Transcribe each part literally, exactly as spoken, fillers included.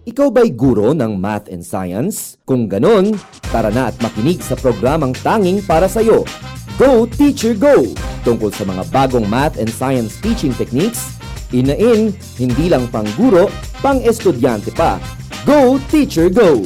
Ikaw ba'y guro ng math and science? Kung ganon, tara na at makinig sa programang tanging para sa'yo. Go Teacher Go! Tungkol sa mga bagong math and science teaching techniques, in-in, hindi lang pang guro, pang estudyante pa. Go Teacher Go!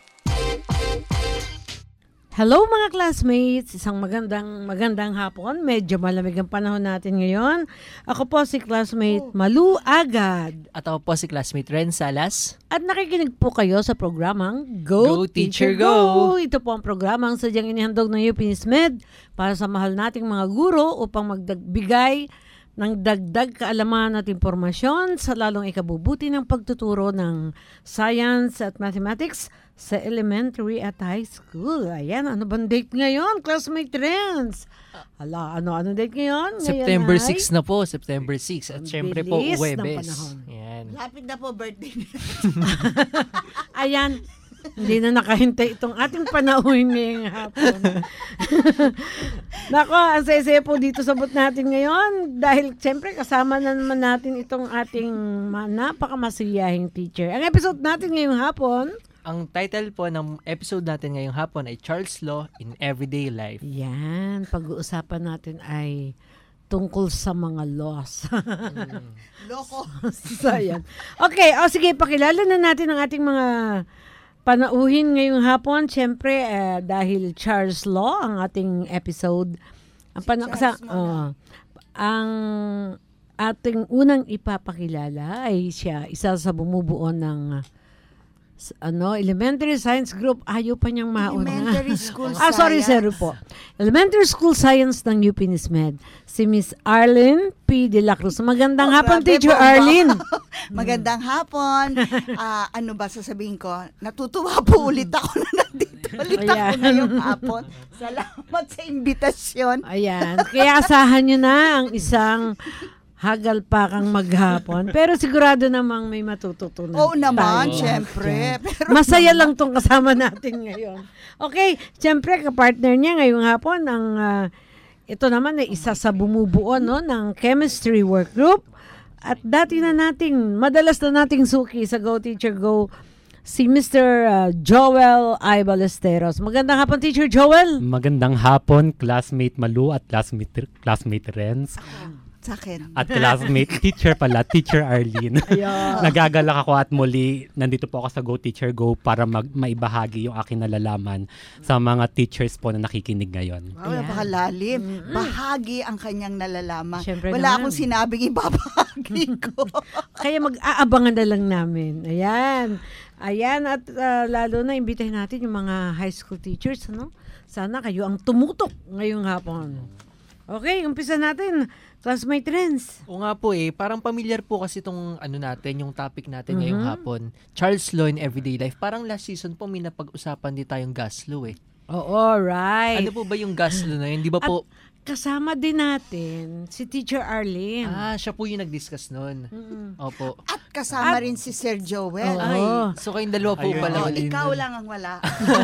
Hello mga classmates! Isang magandang magandang hapon. Medyo malamig ang panahon natin ngayon. Ako po si classmate Malu Agad. At ako po si classmate Ren Salas. At nakikinig po kayo sa programang Go, Go Teacher Go! Ito po ang programang sadyang inihandog ng U P N para sa mahal nating mga guro upang magdagbigay ng dagdag kaalaman at impormasyon sa lalong ikabubuti ng pagtuturo ng science at mathematics sa elementary at high school. Ayan, ano bang date ngayon, classmate Trends? Hala, ano, ano date ngayon? September ngayon sixth na po, September sixth. At syempre po, bilis ng Huwebes. panahon. Yan. Lapit na po birthday niya. Ayan, hindi na nakahintay itong ating panauhin ngayong hapon. Nako, ang saya-saya po dito sa booth natin ngayon dahil siyempre kasama na naman natin itong ating napakamasiyahing teacher. Ang episode natin ngayong hapon, Ang title po ng episode natin ngayong hapon ay Charles Law in Everyday Life. yan, pag-uusapan natin ay tungkol sa mga laws. Mm. Loko. So, yan. Okay, o sige, pakilala na natin ang ating mga panauhin ngayong hapon. Siyempre, eh, dahil Charles Law ang ating episode. Ang Si pana- Charles sa- muna. oh, ang ating unang ipapakilala ay siya, isa sa bumubuo ng s- ano, elementary science group. Ayaw pa niyang mauna. Elementary school Ah, sorry, science. sorry po. Elementary School Science ng U P N I S M E D. Si Miss Arlene P. De La Cruz. Magandang Oh, hapon, grabe, Teacher bomba. Arlene. Magandang hapon. Ah, ano ba sasabihin ko? Natutuwa po ulit ako na nandito ulit ako Ayan. ngayong hapon. Salamat sa imbitasyon. Ayan. Kaya asahan nyo na ang isang hagalpakang maghapon. Pero sigurado namang may matututunan. Oo naman, tayo. syempre. Pero Masaya lang tong kasama natin ngayon. Okay, syempre kapartner niya ngayong hapon ang ah, ito naman ay isa sa bumubuo no ng chemistry work group at dati na nating madalas na nating suki sa Go Teacher Go si Mister ah, Joel I. Ballesteros. Magandang hapon, Teacher Joel. Magandang hapon, classmate Malu at classmate, classmate Renz. sa akin. At classmate, teacher pala, Teacher Arlene. Ayan. Nagagalak ako at muli, nandito po ako sa Go Teacher Go para mag, maibahagi yung aking nalalaman sa mga teachers po na nakikinig ngayon. Wow, Ayan. napakalalim. Bahagi ang kanyang nalalaman. Siyempre Wala naman. akong sinabing ibabahagi ko. Kaya mag-aabangan na lang namin. Ayan. Ayan at ah, lalo na imbitahin natin yung mga high school teachers, ano? Sana kayo ang tumutok ngayong hapon. Okay, umpisa natin. Classmate Trends. O nga po eh, parang familiar po kasi itong ano natin, yung topic natin ngayong Mhm. hapon. Charles Law in Everyday Life. Parang last season po may napag-usapan din tayong gas law eh. Oo, right. Ano po ba yung gas law na yun? Di ba At- po, Kasama din natin si Teacher Arlene. ah, siya po yung nag-discuss nun. Mm-mm. Opo. At kasama At- rin si Sir Joel. Oo. Ay, so kayong dalawa po Ayun. pala. Oh, ulit. ikaw lang ang wala.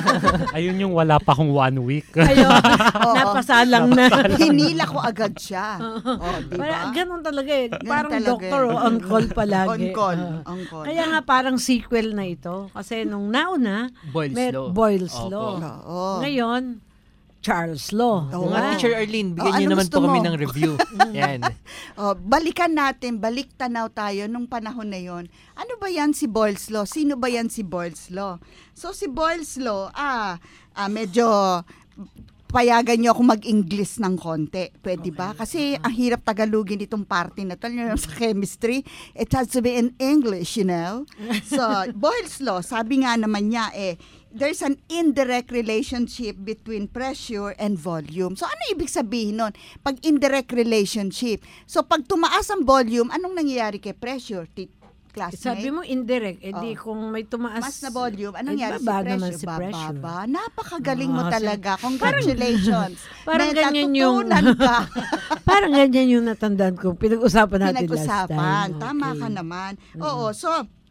Ayun yung wala pa akong one week. Ayun, Oo. napasalang na. Hinila ko agad siya. Oh, di Parang ba? ganun talaga eh. Ganun Parang talaga doctor eh. o on call palagi. On call. Ah. On call. Kaya nga parang sequel na ito. Kasi nung nauna, Boyle's may Law. Boyle's Opo. Law. Oo. Ngayon, Charles Law. Oo Mga nga. Teacher Arlene, bigyan Oh, niyo ano naman gusto po kami mo? ng review. Yan. Oh, balikan natin, balik tanaw tayo nung panahon na yon. Ano ba yan si Boyle's Law? Sino ba yan si Boyle's Law? So si Boyle's Law, ah, ah medyo payagan niyo ako mag-English ng konti. Pwede ba? Kasi ang hirap tagalugin itong party na to. Yun, sa chemistry, it has to be in English, you know? So, Boyle's Law, sabi nga naman niya eh, there's an indirect relationship between pressure and volume. So, ano ibig sabihin nun? Pag indirect relationship. So, pag tumaas ang volume, anong nangyayari kay pressure? Ti- classmate? Sabi mo indirect, edi Oo. kung may tumaas. Mas na volume, anong Eh, nangyari si baba pressure? naman si pressure. Bababa. Napakagaling mo Ah, talaga. Congratulations. parang May ganyan yung- natutunan ka. Parang ganyan yung natandaan ko. Pinag-usapan natin last Pinag-usapan. time. Tama Okay. ka naman. Oo, so,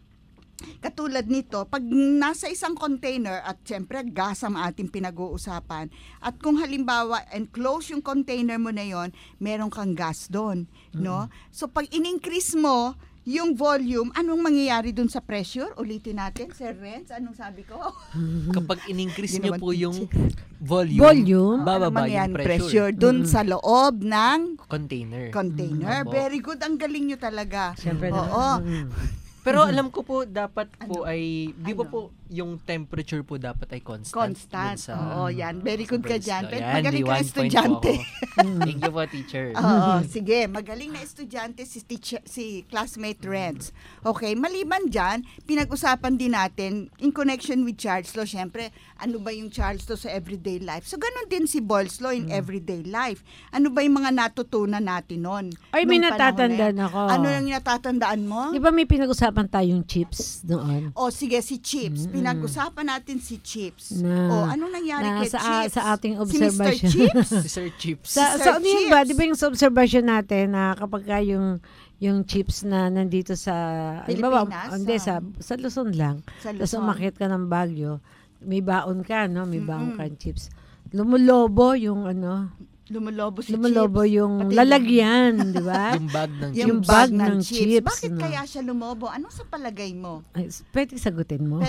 katulad nito, pag nasa isang container at syempre gas ang ating pinag-uusapan at kung halimbawa enclose yung container mo na yon, meron kang gas doon, no? So pag in-increase mo yung volume, anong mangyayari dun sa pressure? Ulitin natin, Sir Renz, anong sabi ko? Kapag in-increase Hindi nyo naman po yung teacher. volume, Volume? Anong bababa mangyayari yung pressure pressure. dun sa loob ng Container. container. Opo. Very good, ang galing nyo talaga. Siyempre Oo. naman. Mm. Pero alam ko po, dapat po Ano? ay, di ba Ano? po, yung temperature po dapat ay constant. Constant. dun sa- Oo, yan. Very sa good ka Burns dyan. law. Pero Yan, magaling di ka one point po estudyante. ako. Thank you po, teacher. Oo, sige. Magaling na estudyante si teacher, si classmate Renz. Okay, maliban dyan, pinag-usapan din natin in connection with Charles Law. Syempre, ano ba yung Charles Law sa everyday life? So, ganun din si Boyle's Law in everyday life. Ano ba yung mga natutunan natin nun? Ay, may nung panahon na natatandaan yan? ako. Ano yung natatandaan mo? Di ba may pinag-usapan tayong chips doon? O sige, si Chips. Pinag-usapan natin si Chips. Na- o anong nangyari na kay sa- Chips? sa ating Si observation. mister Chips? Si Sir Chips. Sa, Si sa Sir ano yun ba? Chips. Di ba yung sa observation natin na kapag ka yung yung chips na nandito sa halimbawa, Pilipinas, hindi, ah. sa, sa Luzon lang. Sa Tapos Luzon. umakyat ka ng Baguio, may baon ka, no? May baon Mm-mm. ka ng chips. Lumulobo yung ano, Lumulobo si lumulobo Chips. yung Pati lalagyan, di ba? Yung bag ng Yung chips. bag ng chips, Bakit no? kaya siya lumobo? Anong sa palagay mo? Ay, pwede sagutin mo. Pwede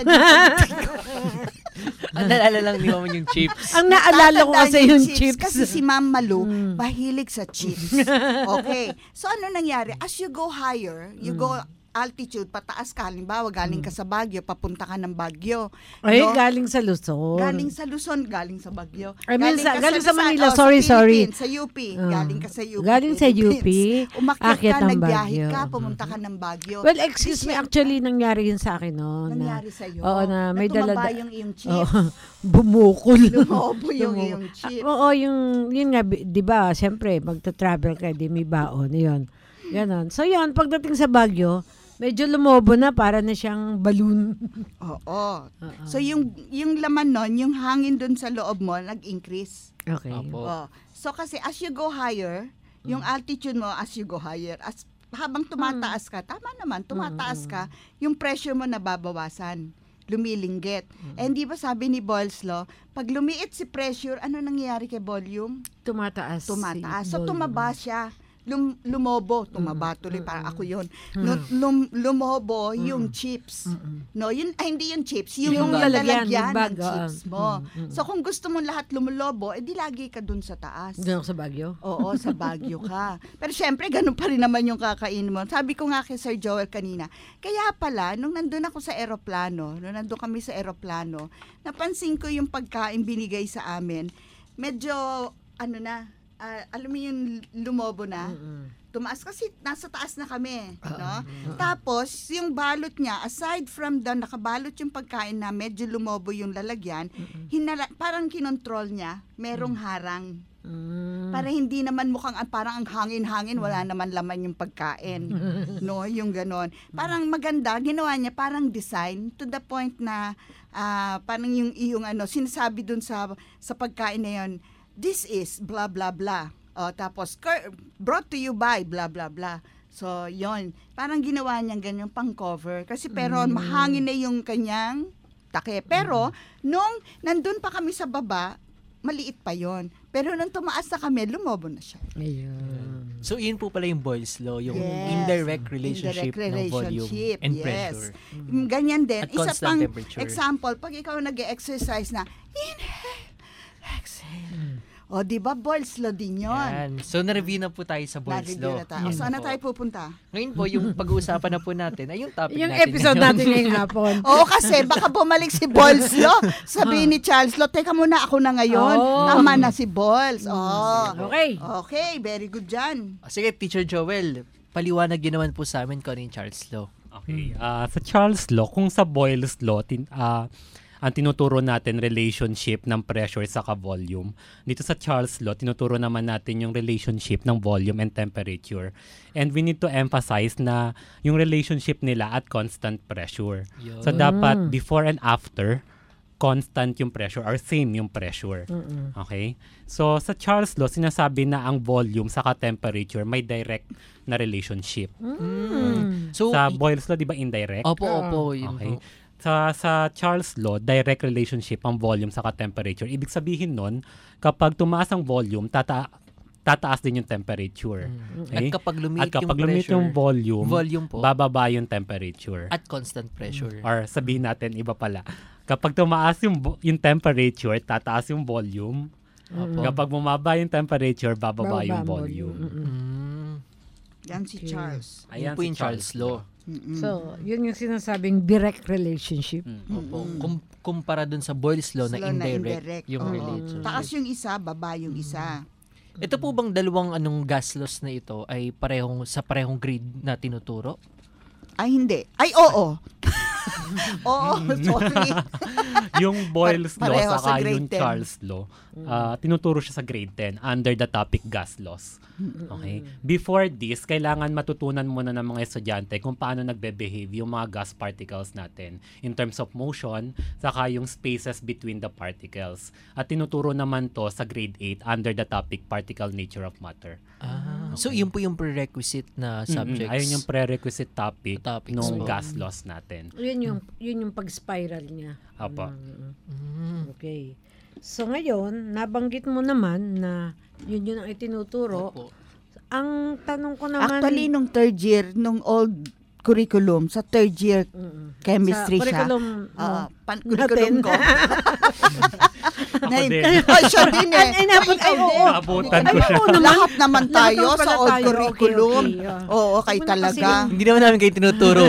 Ang naalala lang ni Mama yung chips. Ang naalala ko Tatandaan kasi yung yung chips. Kasi si Ma'am Malu, Mm. mahilig sa chips. Okay. So ano nangyari? As you go higher, you Mm. go altitude, pataas ka. Halimbawa, galing ka sa Baguio, papunta ka ng Baguio. Ay, no? galing sa Luzon. Galing sa Luzon, galing sa Baguio. I mean, sa- galing sa Rizal, Manila. oh, Sorry, sa sorry. Philippines, Sa U P. Ah. Galing ka sa U P. Galing sa U P, Philippines. Umakyat akyat ka, ng nagbiyahe Baguio. ka, pumunta ka ng Baguio. Well, excuse me, Kasi- actually, nangyari yun sa akin noon. Nangyari sa'yo. Oo, na may tumaba dalada- yung iyong Oo, chips. bumukol. Lumobo yung Lumobo. iyong chips. Oo, yung, yun nga, bi- di ba, siyempre, magta-travel ka, di may baon, yun. Ganon. So, yun, pagdating sa Baguio, medyo lumobo na, para na siyang balloon. Oo. Oo. So yung yung laman nun, yung hangin dun sa loob mo nag-increase. Okay. Opo. Oh. So kasi as you go higher, yung altitude mo as you go higher, as habang tumataas ka, tama naman, tumataas ka, yung pressure mo nababawasan, lumilinggit. And di ba sabi ni Boyle's Law, pag lumiit si pressure, ano nangyayari kay volume? Tumataas. si Tumataas. So volume. tumaba siya. Lum, lumobo, tumaba tuloy, parang ako yun. No, lum, lumobo yung chips. No, yun, ay, hindi yung chips, yung, Yung yung lalagyan, lalagyan yung bag, ng oo. chips mo. So kung gusto mo lahat lumulobo, edi lagi ka dun sa taas. Doon ako sa Baguio. Oo, sa Baguio ka. Pero syempre, ganun pa rin naman yung kakain mo. Sabi ko nga kay Sir Joel kanina, kaya pala, nung nandun ako sa eroplano, nung nandun kami sa eroplano, napansin ko yung pagkain binigay sa amin, medyo, ano na, ah, alam mo yung lumobo na, tumaas kasi nasa taas na kami, no? Tapos, yung balot niya, aside from the nakabalot yung pagkain na medyo lumobo yung lalagyan, hinala, parang kinontrol niya, merong harang. Mm. Para hindi naman mukhang ah, parang ang hangin-hangin, wala naman laman yung pagkain. No, yung ganon. Parang maganda, ginawa niya parang design to the point na ah, parang yung yung ano, sinasabi dun sa sa pagkain na yun, this is blah blah blah. O, tapos cur- brought to you by blah blah blah. So, yon. Parang ginawa niyang ganyan pang cover kasi pero mahangin na yung kanyang take. Pero nung nandun pa kami sa baba, maliit pa yon. Pero nung tumaas na kami, lumobo na siya. Ayun. So, yun po pala yung Boyle's Law, yung Yes. indirect relationship Indirect ng volume relationship, and yes. pressure. Mm, Ganyan din. At Isa constant pang temperature. example, pag ikaw nag-exercise na, inhale, exhale. O, di ba, Boyle's Law din yun? Yan. So, na-review na po tayo sa Boyle's Nag-review Law. na tayo. O, Yan saan na po. tayo pupunta? Ngayon po, yung pag-uusapan na po natin ay yung topic Yung natin. episode ngayon. natin ngayong hapon. Oo, kasi baka bumalik si Boyle's Law. Sabihin ni Charles Law, teka muna, ako na ngayon. Oh. Tama na si Boyles. Oh. Okay. Okay, very good dyan. Sige, Teacher Joel, paliwanag yun naman po sa amin kung ano yung Charles Law. Okay. Ah, sa Charles Law, kung sa Boyle's Law, tin, ah, ang tinuturo natin relationship ng pressure sa volume. Dito sa Charles Law, tinuturo naman natin yung relationship ng volume and temperature. And we need to emphasize na yung relationship nila at constant pressure. Yun. So dapat before and after, constant yung pressure or same yung pressure. Okay? So sa Charles Law, sinasabi na ang volume saka temperature may direct na relationship. Mm. So, Sa i- Boyle's Law, di ba indirect? opo, opo, yun Okay. po. Sa sa Charles Law, direct relationship ang volume sa temperature. Ibig sabihin nun, kapag tumaas ang volume, tata tataas din yung temperature. Mm. Okay? At kapag lumiit At kapag yung lumiit pressure, yung volume, volume po, bababa yung temperature. at constant pressure. Or sabihin natin, iba pala. Kapag tumaas yung, vo- yung temperature, tataas yung volume. Opo. Kapag bumaba yung temperature, bababa Bababa yung ang volume. Mm-mm. Mm. Yan si Okay. Charles. Yun po yung Charles Law. Mm-mm. So, yun yung sinasabing direct relationship. Mm. Opo. Kum- kumpara dun sa Boyle's Law na Slow na indirect, indirect. yung Oo. relationship. Taas yung isa, baba yung isa. Ito po bang dalawang anong gas laws na ito ay parehong sa parehong grade na tinuturo? Ay, hindi. Ay, oo. Oo, sorry. Yung Boyle's Pare- Law pareho sa saka grade yung ten. Charles Law, ah, tinuturo siya sa grade ten under the topic gas laws. Okay? Before this, kailangan matutunan muna ng mga estudyante kung paano nagbe-behave yung mga gas particles natin in terms of motion, saka yung spaces between the particles. At tinuturo naman to sa grade eight under the topic particle nature of matter. Ah, so yun po yung prerequisite na subjects. Mm-mm. Ayun yung prerequisite topic Topics ng po. gas laws natin. Yun yung, yun yung pag-spiral niya. Apo. Mm, Mm. Okay. So ngayon, nabanggit mo naman na yun yun ang itinuturo. Opo. Ang tanong ko naman... Actually, nung third year, nung old curriculum, sa third year Mm-mm. chemistry sa siya. curriculum Oo, mo, pan- curriculum ko. Ako Na- din. Ay, siya din eh. Ay, inabot- ay, oo. Naabutan ko Ay, siya. oo naman. Lahat naman Lahat tayo naman pala sa old tayo. curriculum. Okay, okay, ah. Oo, kay Huwag mo na talaga. kasi- Hindi naman namin kayo tinuturo.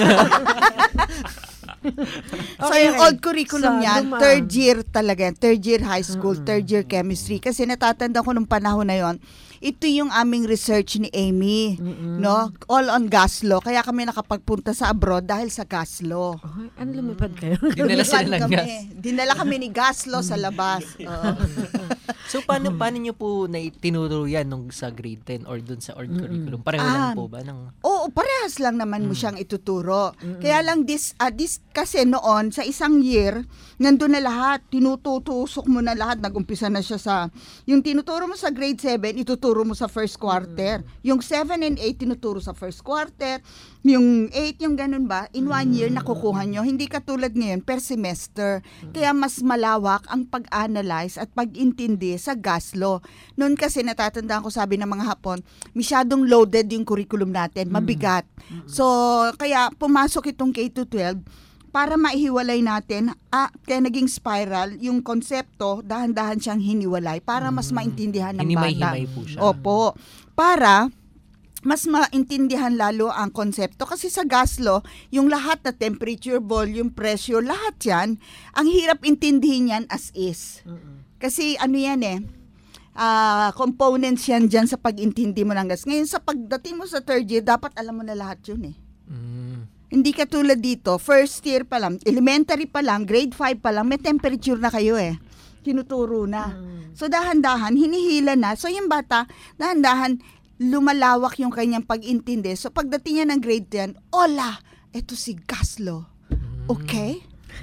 So, Okay, yung okay. old curriculum Sa yan, luma- third year talaga yan. Third year high school, third year chemistry. Kasi natatanda ko nung panahon na yon, ito yung aming research ni Amy, no? All on gas law. Kaya kami nakapagpunta sa abroad dahil sa gas law. Ay, ano lumipad kayo? Dinala sila Lumipad ng kami. gas. Dinala kami ni gas law sa labas. Oo. So paano paano niyo po na tinuturo yan nung sa grade ten or dun sa old curriculum? Pareho Ah. lang po ba ng Oo, parehas lang naman mo siyang ituturo. Kaya lang this, ah, this kasi noon, sa isang year, nandun na lahat. Tinututusok mo na lahat. Nag-umpisa na siya sa, yung tinuturo mo sa grade seven, ituturo mo sa first quarter. Yung seven and eight, tinuturo sa first quarter. Yung eight, yung ganun ba, in one year, nakukuha nyo. Hindi katulad ngayon, per semester. Kaya mas malawak ang pag-analyze at pag-intindi sa gas law. Noon kasi natatandaan ko, sabi ng mga Hapon, masyadong loaded yung curriculum natin, mabigat. So, kaya pumasok itong K to twelve para maihiwalay natin, ah, kaya naging spiral, yung konsepto, dahan-dahan siyang hiniwalay para mas maintindihan ng bata. hinimay-himay po siya? Opo. Para mas maintindihan lalo ang konsepto. Kasi sa gas law, yung lahat na temperature, volume, pressure, lahat yan, ang hirap intindihin yan as is. Kasi ano yan eh, ah, components yan dyan sa pag-intindi mo ng gas. Ngayon, sa pagdating mo sa third year, dapat alam mo na lahat yun eh. Mm. Hindi katulad dito, first year pa lang, elementary pa lang, grade five pa lang, may temperature na kayo eh. Tinuturo na. So dahan-dahan, hinihila na. So yung bata, dahan-dahan, lumalawak yung kanyang pag-intindi. So pagdating niya ng grade ten, ola, eto si Gaslo. Okay?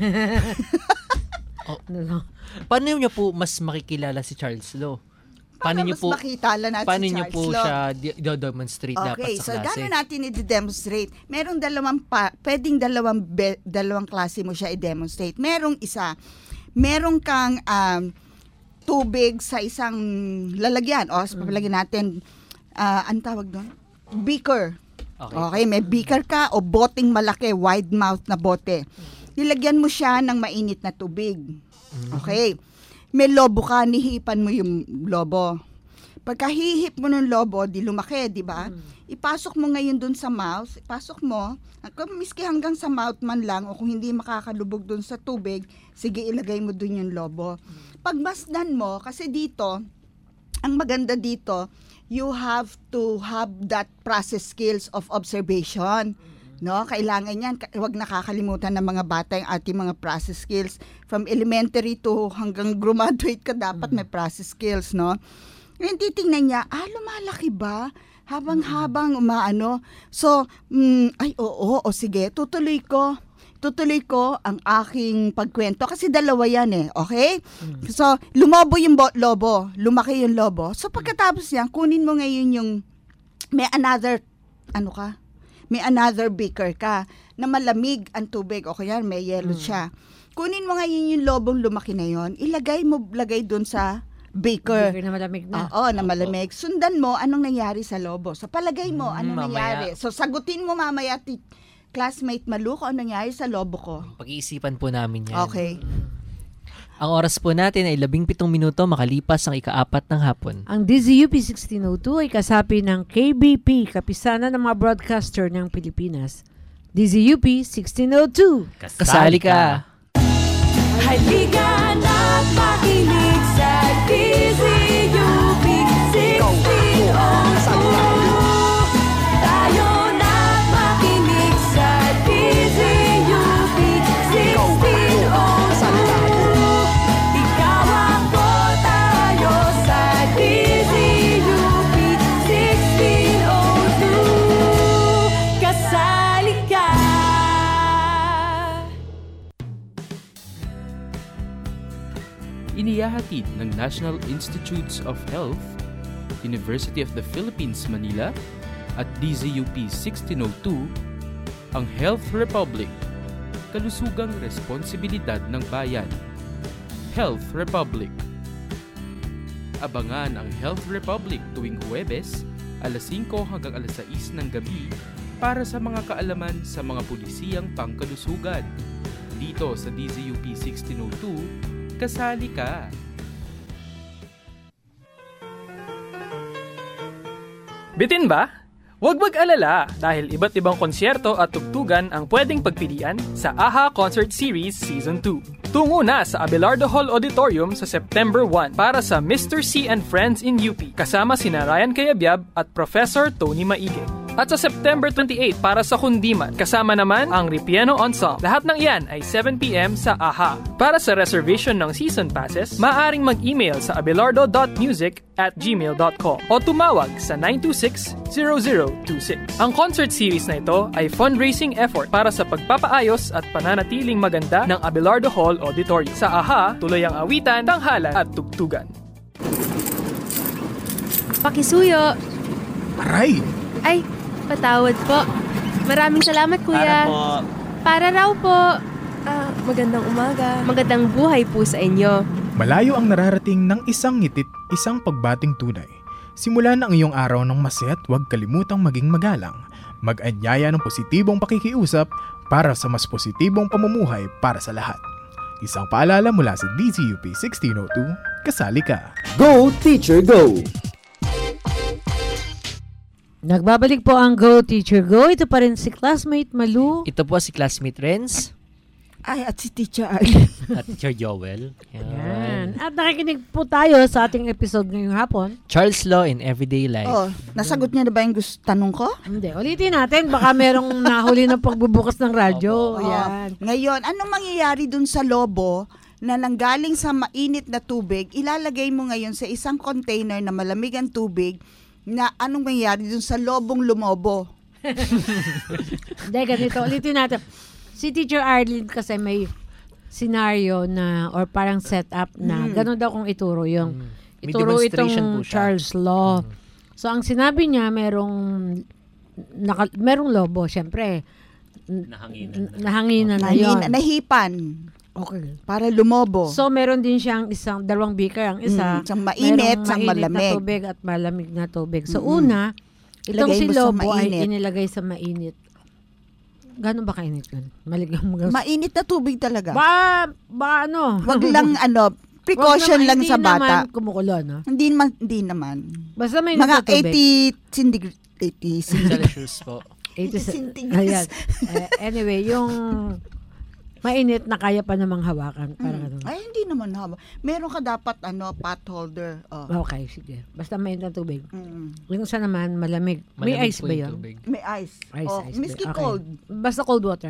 Ano? Paano niyo po mas makikilala si Charles Law? Paano Para niyo mas po makitala natin paano si niyo Charles po Law. siya di- do-demonstrate dapat Okay, sa so klase? gano'n natin i-demonstrate? Merong dalawang, pa, pwedeng dalawang, be, dalawang klase mo siya i-demonstrate. Merong isa, merong kang um, tubig sa isang lalagyan. O, so, papalagyan natin, uh, ang tawag doon? Beaker. Okay. Okay, may beaker ka o boteng malaki, wide mouth na bote. Nilagyan mo siya ng mainit na tubig. Okay. May lobo ka, nihipan mo yung lobo. Pagka hihip mo ng lobo, di lumaki, di ba? Ipasok mo ngayon dun sa mouth, ipasok mo, kung miski hanggang sa mouth man lang, o kung hindi makakalubog dun sa tubig, sige, ilagay mo dun yung lobo. Pagmasdan mo, kasi dito, ang maganda dito, you have to have that process skills of observation. No, kailangan yan. Huwag nakakalimutan ng mga bata yung ating mga process skills. From elementary to hanggang graduate ka, dapat may process skills, no? Ngayon titingnan niya, ah, lumalaki ba? Habang-habang umaano. So, mm, ay, oo, o sige, tutuloy ko. Tutuloy ko ang aking pagkwento. Kasi dalawa yan eh, okay? So, lumobo yung bo- lobo. Lumaki yung lobo. So, pagkatapos yan, kunin mo ngayon yung, may another, ano ka? May another beaker ka na malamig ang tubig. O kaya may yellow siya. Kunin mo ngayon yung lobong lumaki na yon, ilagay mo, lagay dun sa beaker. Beaker na malamig na. Oo, na malamig. Sundan mo, anong nangyari sa lobo? So, palagay mo, Mm, anong mamaya. nangyari? So, sagutin mo mamaya, ti- classmate Malu, kung anong nangyari sa lobo ko. Pag-iisipan po namin yan. Okay. Ang oras po natin ay labing pitong minuto makalipas ang ikaapat ng hapon. Ang D Z U P sixteen oh two ay kasapi ng K B P, Kapisanan ng mga Broadcaster ng Pilipinas. D Z U P sixteen oh two. Kasali ka! Halika na't makinig sa D Z U P sixteen oh two. Tayo na't makinig sa D Z U P sixteen oh two. Ikaw ako, tayo sa D Z U P sixteen oh two. Kasali ka! Inihahatid ng National Institutes of Health, University of the Philippines, Manila at D Z U P sixteen oh two ang Health Republic, kalusugang responsibilidad ng bayan. Health Republic. Abangan ang Health Republic tuwing Huwebes, alas singko hanggang alas sais ng gabi para sa mga kaalaman sa mga pulisiyang pangkalusugan. Dito sa D Z U P sixteen oh two, kasali ka! Bitin ba? Huwag mag-alala dahil iba't ibang konsyerto at tugtugan ang pwedeng pagpilian sa AHA Concert Series Season two. Tungo na sa Abelardo Hall Auditorium sa September first para sa Mister C and Friends in U P kasama sina Ryan Cayabyab at Professor Tony Maige. At sa September twenty-eighth para sa Kundiman, kasama naman ang Ripieno Ensemble. Lahat ng iyan ay seven p.m. sa AHA. Para sa reservation ng season passes, maaaring mag-email sa abelardo dot music at gmail dot com o tumawag sa nine two six, zero zero two six. Ang concert series na ito ay fundraising effort para sa pagpapaayos at pananatiling maganda ng Abelardo Hall Auditorium. Sa AHA, tuloy ang awitan, tanghalan at tugtugan. Pakisuyo. Aray! Ay, patawad po. Maraming salamat, kuya. Para po. Para raw po. Ah, magandang umaga. Magandang buhay po sa inyo. Malayo ang nararating ng isang ngitit, isang pagbating tunay. Simula na ang iyong araw ng masaya at huwag kalimutang maging magalang. Mag-anyaya ng positibong pakikiusap para sa mas positibong pamumuhay para sa lahat. Isang paalala mula sa D Z U P sixteen oh two, kasali ka. Go Teacher Go! Nagbabalik po ang Go Teacher Go. Ito pa rin si classmate Malu. Ito po si classmate Renz. Ay, at si Teacher Arlene. At Teacher Joel. Yan. At nakikinig po tayo sa ating episode ngayong hapon. Charles Law in Everyday Life. Oh, nasagot niya na ba yung gusto tanong ko? Hindi, ulitin natin. Baka merong nahuli ng pagbubukas ng radyo. Oo. Yan. Ngayon, anong mangyayari dun sa lobo na nanggaling sa mainit na tubig, ilalagay mo ngayon sa isang container na malamig ang tubig, na anong mangyayari dun sa lobong lumobo? Hindi, ganito. Ulitin natin. Si Teacher Arlene kasi may scenario na or parang setup na Mm. ganun daw kung ituro yung May ituro demonstration po itong siya. Charles Law. So ang sinabi niya merong naka, merong lobo syempre. Nahanginan na. Nahanginan na yun. Nahin, nahipan Okay. para lumobo. So meron din siyang isang dalawang beaker, ang isa Mm, isang mainit, merong isang mainit malamig. na tubig at malamig na tubig. So Mm-mm. una, itong Ilagay si mo sa lobo ay mainit. inilagay sa mainit. Gano'n ba kainit yun? Maligam mo. Mainit na tubig talaga. Ba, ba ano? Wag lang ano, precaution Wag lang naman- sa bata. Hindi naman kumukulo, no? Hindi naman, hindi naman. Basta may Mga nagtutubig. eighty centigrade. eighty centigrade. Celsius po. eighty centigrades. Ayan. Eh, anyway, yung mainit na kaya pa namang hawakan. Parang Mm. ganun. Ay, hindi naman haba. Meron ka dapat ano, pot holder. Oh. Okay, sige. Basta mainit na tubig. Mm. Yung isa naman, malamig. May Malamig ice po ba yung yun? tubig. May ice. Ice, oh, ice. Miski Okay. cold. Basta cold water.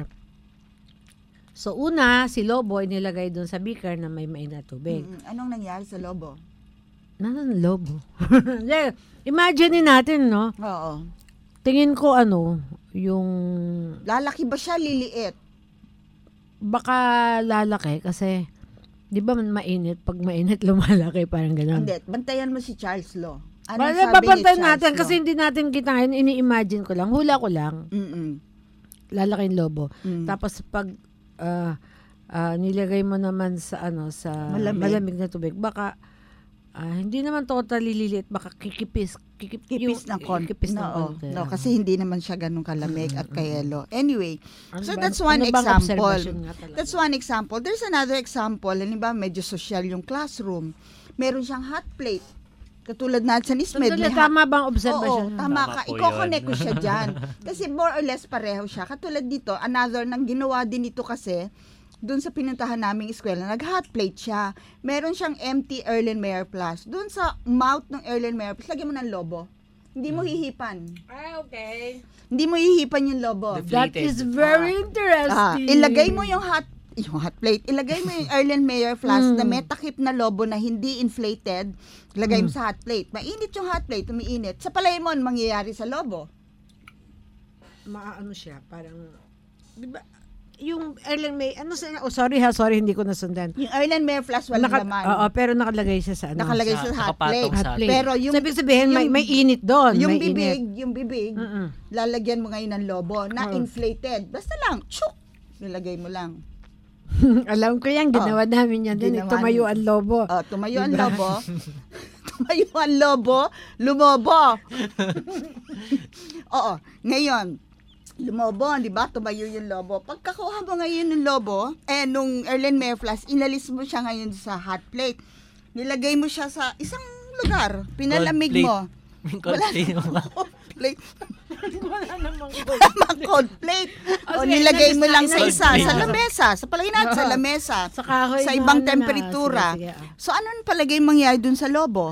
So, una, si Lobo ay nilagay doon sa beaker na may mainit na tubig. Mm, anong nangyari sa lobo? Nanan Lobo? Hindi, Imagine natin, no? Oo. Tingin ko ano, yung Lalaki ba siya? Liliit? baka lalaki kasi 'di ba mainit pag mainit lumalaki parang gano'n. Hindi. Bantayan mo si Charles Law. Ano Ba- sabi ni babantayan Charles natin Law? kasi hindi natin kita ngayon, ini-imagine ko lang, hula ko lang, Mm-mm. lalaki yung lobo. Mm. Tapos pag ah, ah, nilagay mo naman sa ano sa Malamig. malamig na tubig, baka Ah, hindi naman totally lilit, baka kikipis, kikip, Kipis yung- ng konti. kikipis ng No, konti. no, kasi hindi naman siya ganun kalamig at kayelo. Anyway, Ano so ba- that's one ano bang example. observation nga talaga? That's one example. There's another example. Halimbawa, medyo social yung classroom. Meron siyang hot plate. Katulad na sa Nismed. Sandali, may hot- tama ba ang observation? Oo, tama Tama ka. po Iko-connect yun. ko siya dyan. Kasi more or less pareho siya. Katulad dito, another nang ginawa din ito kasi, doon sa pinuntahan naming eskwela, nag-hot plate siya. Meron siyang empty Erlenmeyer Plus. Doon sa mouth ng Erlenmeyer Plus, lagyan mo ng lobo. Hindi mo hihipan. Ah, okay. Hindi mo hihipan yung lobo. That is very Ah, interesting. ilagay mo yung hot yung hot plate. Ilagay mo yung Erlenmeyer Plus na may takip na lobo na hindi inflated. Ilagay mo sa hot plate. Mainit yung hot plate, umiinit. Sa Palaymon, mangyayari sa lobo. Maano siya, parang, di ba, yung Erlen May, ano sa, oh sorry ha, sorry, hindi ko nasundan. Yung Erlenmeyer Plus, walang Naka- laman. Oo, pero nakalagay siya sa ano. Nakalagay Sa- sa hot nakapatong plate. sa- hot plate. Pero yung, So, ibig sabihin, may, yung- may init doon. yung may bibig, init. yung bibig, Mm-mm. lalagyan mo ngayon ng lobo na Oo. inflated. Basta lang, chuk! Nilagay mo lang. Alam ko yan, ginawa namin yan din. Ginawa Tumayo niyo. ang lobo. Oh, tumayo ang Diba? lobo. Tumayo ang lobo, lumobo. Oo, ngayon, lumobo, di ba? Tumayo yung lobo. Pagkakuha mo ngayon ng lobo, eh, nung Erlenmeyer Plus, inalis mo siya ngayon sa hot plate. Nilagay mo siya sa isang lugar. Pinalamig Cold plate. mo. May cold plate. Cold plate. Wala namang Tamang cold plate. Oh, O, sige, nilagay mo inalis lang na, sa inalis isa, na. sa lamesa. Sa palagay natin, sa lamesa. Sa kahoy Sa na ibang ano na. temperatura. Sige, sige, ah. So, ano palagay mangyayari dun sa lobo?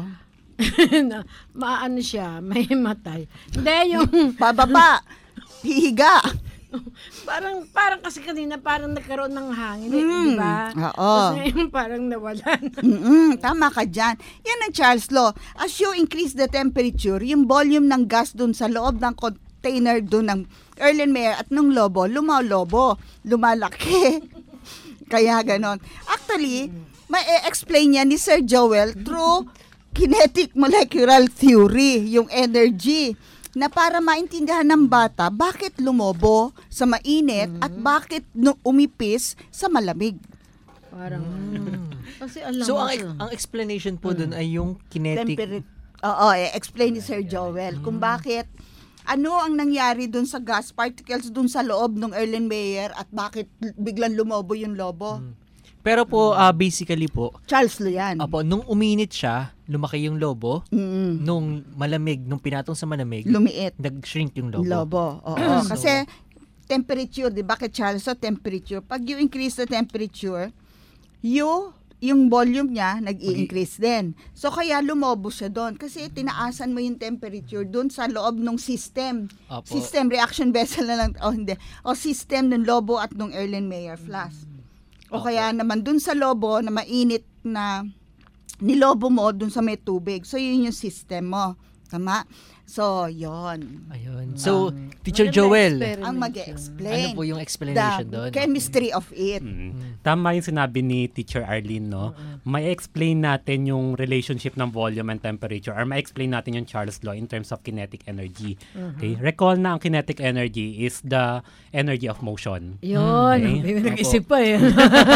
Na, maano siya, may matay. Hindi, yung, Bababa. Hihiga. parang, parang kasi kanina, parang nagkaroon ng hangin, eh, Mm, di ba? oo. Tapos ngayon, parang nawalan. Mm-mm, tama ka dyan. Yan ang Charles Law. As you increase the temperature, yung volume ng gas dun sa loob ng container dun ng Erlenmeyer at ng lobo, lumalobo, lumalaki. Kaya ganon. Actually, may explain niya ni Sir Joel through kinetic molecular theory, yung energy, na para maintindihan ng bata bakit lumobo sa mainit at bakit nu- umipis sa malamig. Parang, kasi alam So, mo, ang, ang explanation po dun ay yung kinetic. Temperat- Oo, eh, explain ni Sir Joel kung bakit ano ang nangyari dun sa gas particles dun sa loob ng Erlenmeyer at bakit l- biglang lumobo yung lobo. Pero po, ah, basically po, Charles Lo yan. apo, nung uminit siya, lumaki yung lobo. Mm, Nung malamig, nung pinatong sa malamig, lumiit. nag-shrink yung lobo. Lobo. Oo. Kasi temperature, di ba kay Charles, so temperature. Pag you increase the temperature, you, yung volume niya, nag-i-increase din. So, kaya lumobo siya doon. Kasi tinaasan mo yung temperature doon sa loob ng system. Apo. System, reaction vessel na lang. O hindi. O system ng lobo at ng Erlenmeyer Flask. O kaya naman doon sa lobo na mainit na nilobo mo doon sa may tubig. So, yun yung system mo. Tama? So, yon. Ayun. So, Um, Teacher maganda Joel, experiment Ang yun. mag-explain. ano po yung explanation the doon? chemistry of it. Mm. Tama yung sinabi ni Teacher Arlene, no? May explain natin yung relationship ng volume and temperature or may explain natin yung Charles Law in terms of kinetic energy. Okay? Recall na ang kinetic energy is the energy of motion. Yun, Okay. may nag-isip pa eh.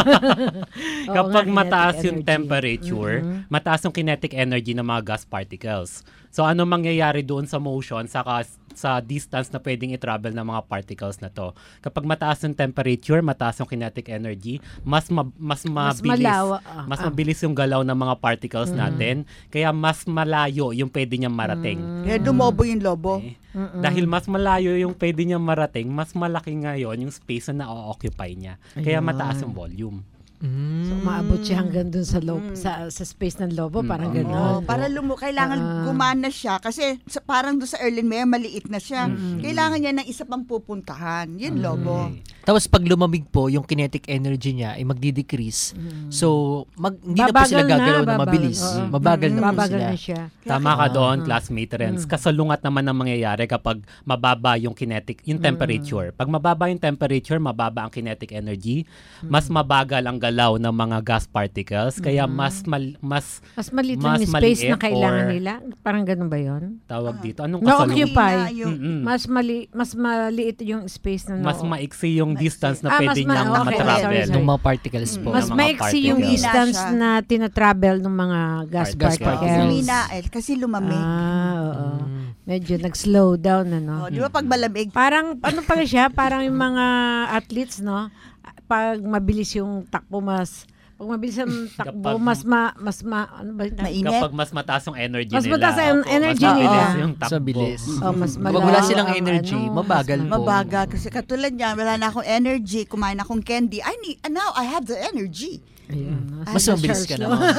Oo Kapag nga, mataas kinetic yung energy. temperature, mataas yung kinetic energy ng mga gas particles. So ano mangyayari doon sa motion saka sa distance na pwedeng i-travel ng mga particles na to. Kapag mataas yung temperature, mataas yung kinetic energy, mas ma- mas Mas mabilis malawa, ah, mas ah. mabilis yung galaw ng mga particles natin. Kaya mas malayo yung pwede niyang marating. Kaya dumobo yung lobo. Okay? Dahil mas malayo yung pwede niyang marating, mas malaki ngayon yung space na na-occupy niya. Kaya mataas yung volume. Mm. So, maabot siya hanggang dun sa, lo- sa, sa space ng lobo, parang Mm. gano'n. Oh, para lumo, kailangan Ah. gumana siya kasi sa, parang doon sa Erlenmeyer maliit na siya. Kailangan niya ng isa pang pupuntahan. Yun lobo. Tapos pag lumamig po, yung kinetic energy niya ay magdi-decrease. So, mag, hindi na po Babagal sila na, gagalaw na, babagal. mabilis. Oo. Mabagal na po Mabagal sila. na siya. Tama ka doon, classmate Renz. Kasalungat naman ang mangyayari kapag mababa yung kinetic, yung temperature. Pag mababa yung temperature, mababa ang kinetic energy, mas mabagal ang paggalaw ng mga gas particles. Kaya mas mal, mas Mas maliit mas yung space maliit na kailangan or nila. Parang ganun ba yun? tawag dito. Anong No kasalubong? occupy. Mm-mm. Mas mali mas maliit yung space na no. Mas maiksi yung distance na Ah, pwede mas ma- niyang okay, matravel. sorry, sorry. Nung mga particles po. Mas ng mga maiksi yung particles. distance Humina siya. na tina-travel ng mga gas Gas particles. particles. Humina eh, kasi lumamig. Ah, oo. Medyo nag-slow down, ano. Oh, di ba pag malamig, Parang, ano pala siya? Parang yung mga athletes, no? Pag mabilis yung takbo, mas, pag mabilis yung takbo, Kapag- mas ma, mas ma, ano ba yun? mainit. Kapag mas mataas yung energy Mas nila. mataas yung opo, energy mas nila. mabilis yung takbo. Sa bilis. Oh, mas Pag malayo wala silang ang energy, ano, mabagal mas po. Mabagal. Kasi katulad niyan, wala na akong energy, kumain akong candy. I need, and now I have the energy. Ayun. Mas Sa mabilis ka Charles naman.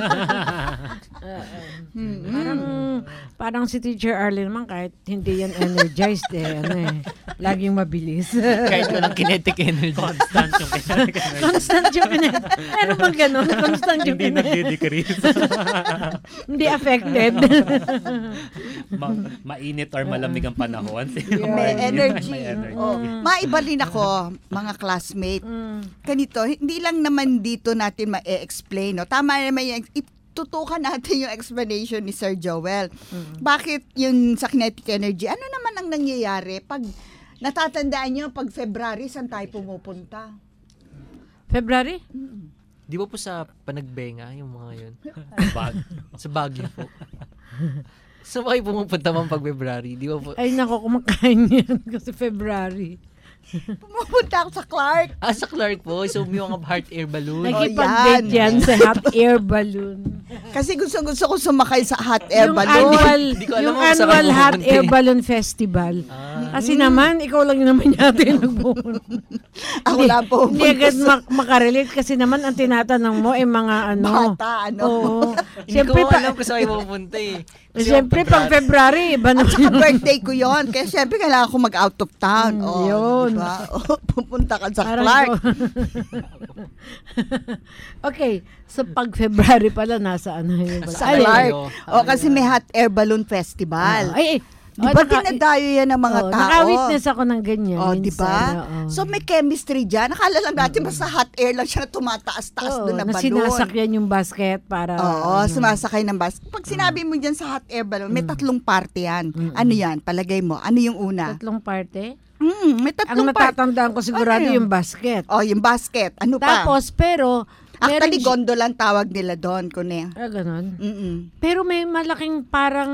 Parang, parang si Teacher Arlene naman, kahit hindi yan energized, eh, ano eh, laging mabilis. Kahit walang kinetic energy. Constant yung kinetic energy. Constant yung kinetic. Meron bang ganun? Constant yung Hindi kinetic. nagde-decrease. Hindi affected. Ma- mainit or malamig ang panahon. May energy. May energy. Oh, maibalin ako, mga classmate. Ganito, hindi lang naman dito natin ma-explain. No? Tama naman yung tutukan natin yung explanation ni Sir Joel. Bakit yung sa kinetic energy? Ano naman ang nangyayari pag natatandaan nyo pag February, saan tayo pumupunta? February? Di ba po sa Panagbenga, yung mga yun? Bag. Sa Baguio po. So, kayo pumupunta man pag February? Di ba po? Ay, nako, kumakain yan kasi February. Pumupunta ako sa Clark. Ah, sa Clark po. So, yung mga hot air balloon. Nakikipag-date yan sa hot air balloon. Kasi gusto-gusto ko sumakay sa hot air Yung balloon. annual, Hindi ko alam yung kung saan annual ako hot pupunta air eh. balloon festival. Kasi naman, ikaw lang yun naman yata yung nagpupunta. Ako lang po. Hindi agad mak- makarelate kasi naman ang tinatanong mo ay mga ano. Bata, ano. Oo. Hindi Siyempre, ko pa, alam kung saan kayo pupunta eh. Kasi siyempre pag February, iba na At saka birthday ko yon. Kaya syempre kailangan ko mag-out of town. Mm, oh, yun. Diba? Oh, pupunta ka sa Parang Clark. ikaw- okay, so pag February pala, nasa ano yun? Sa Ay, Clark. Malayo. Oh, kasi may hot air balloon festival. Ay, ay, Di oh, ba naka- dinadayo yan ng mga oh, tao? Naka-witness ako ng ganyan. Oh, di minsan, ba? oo. So may chemistry diyan. Nakala lang natin basta hot air lang siya na tumataas-taas Oo, doon na na balon. sinasakyan yung basket para... Oo, ano. sumasakay ng bus. Pag sinabi mo diyan sa hot air balloon, may tatlong parte yan. Ano yan? Palagay mo. Ano yung una? Tatlong parte? Hmm, may Ang tatlong parte. natatandaan ko sigurado Ano yun? yung basket. Oh, yung basket. Ano pa? Tapos, pero... meron Actually, si- gondola ang tawag nila doon, kune. Ah, ganun. Mm-mm. Pero may malaking parang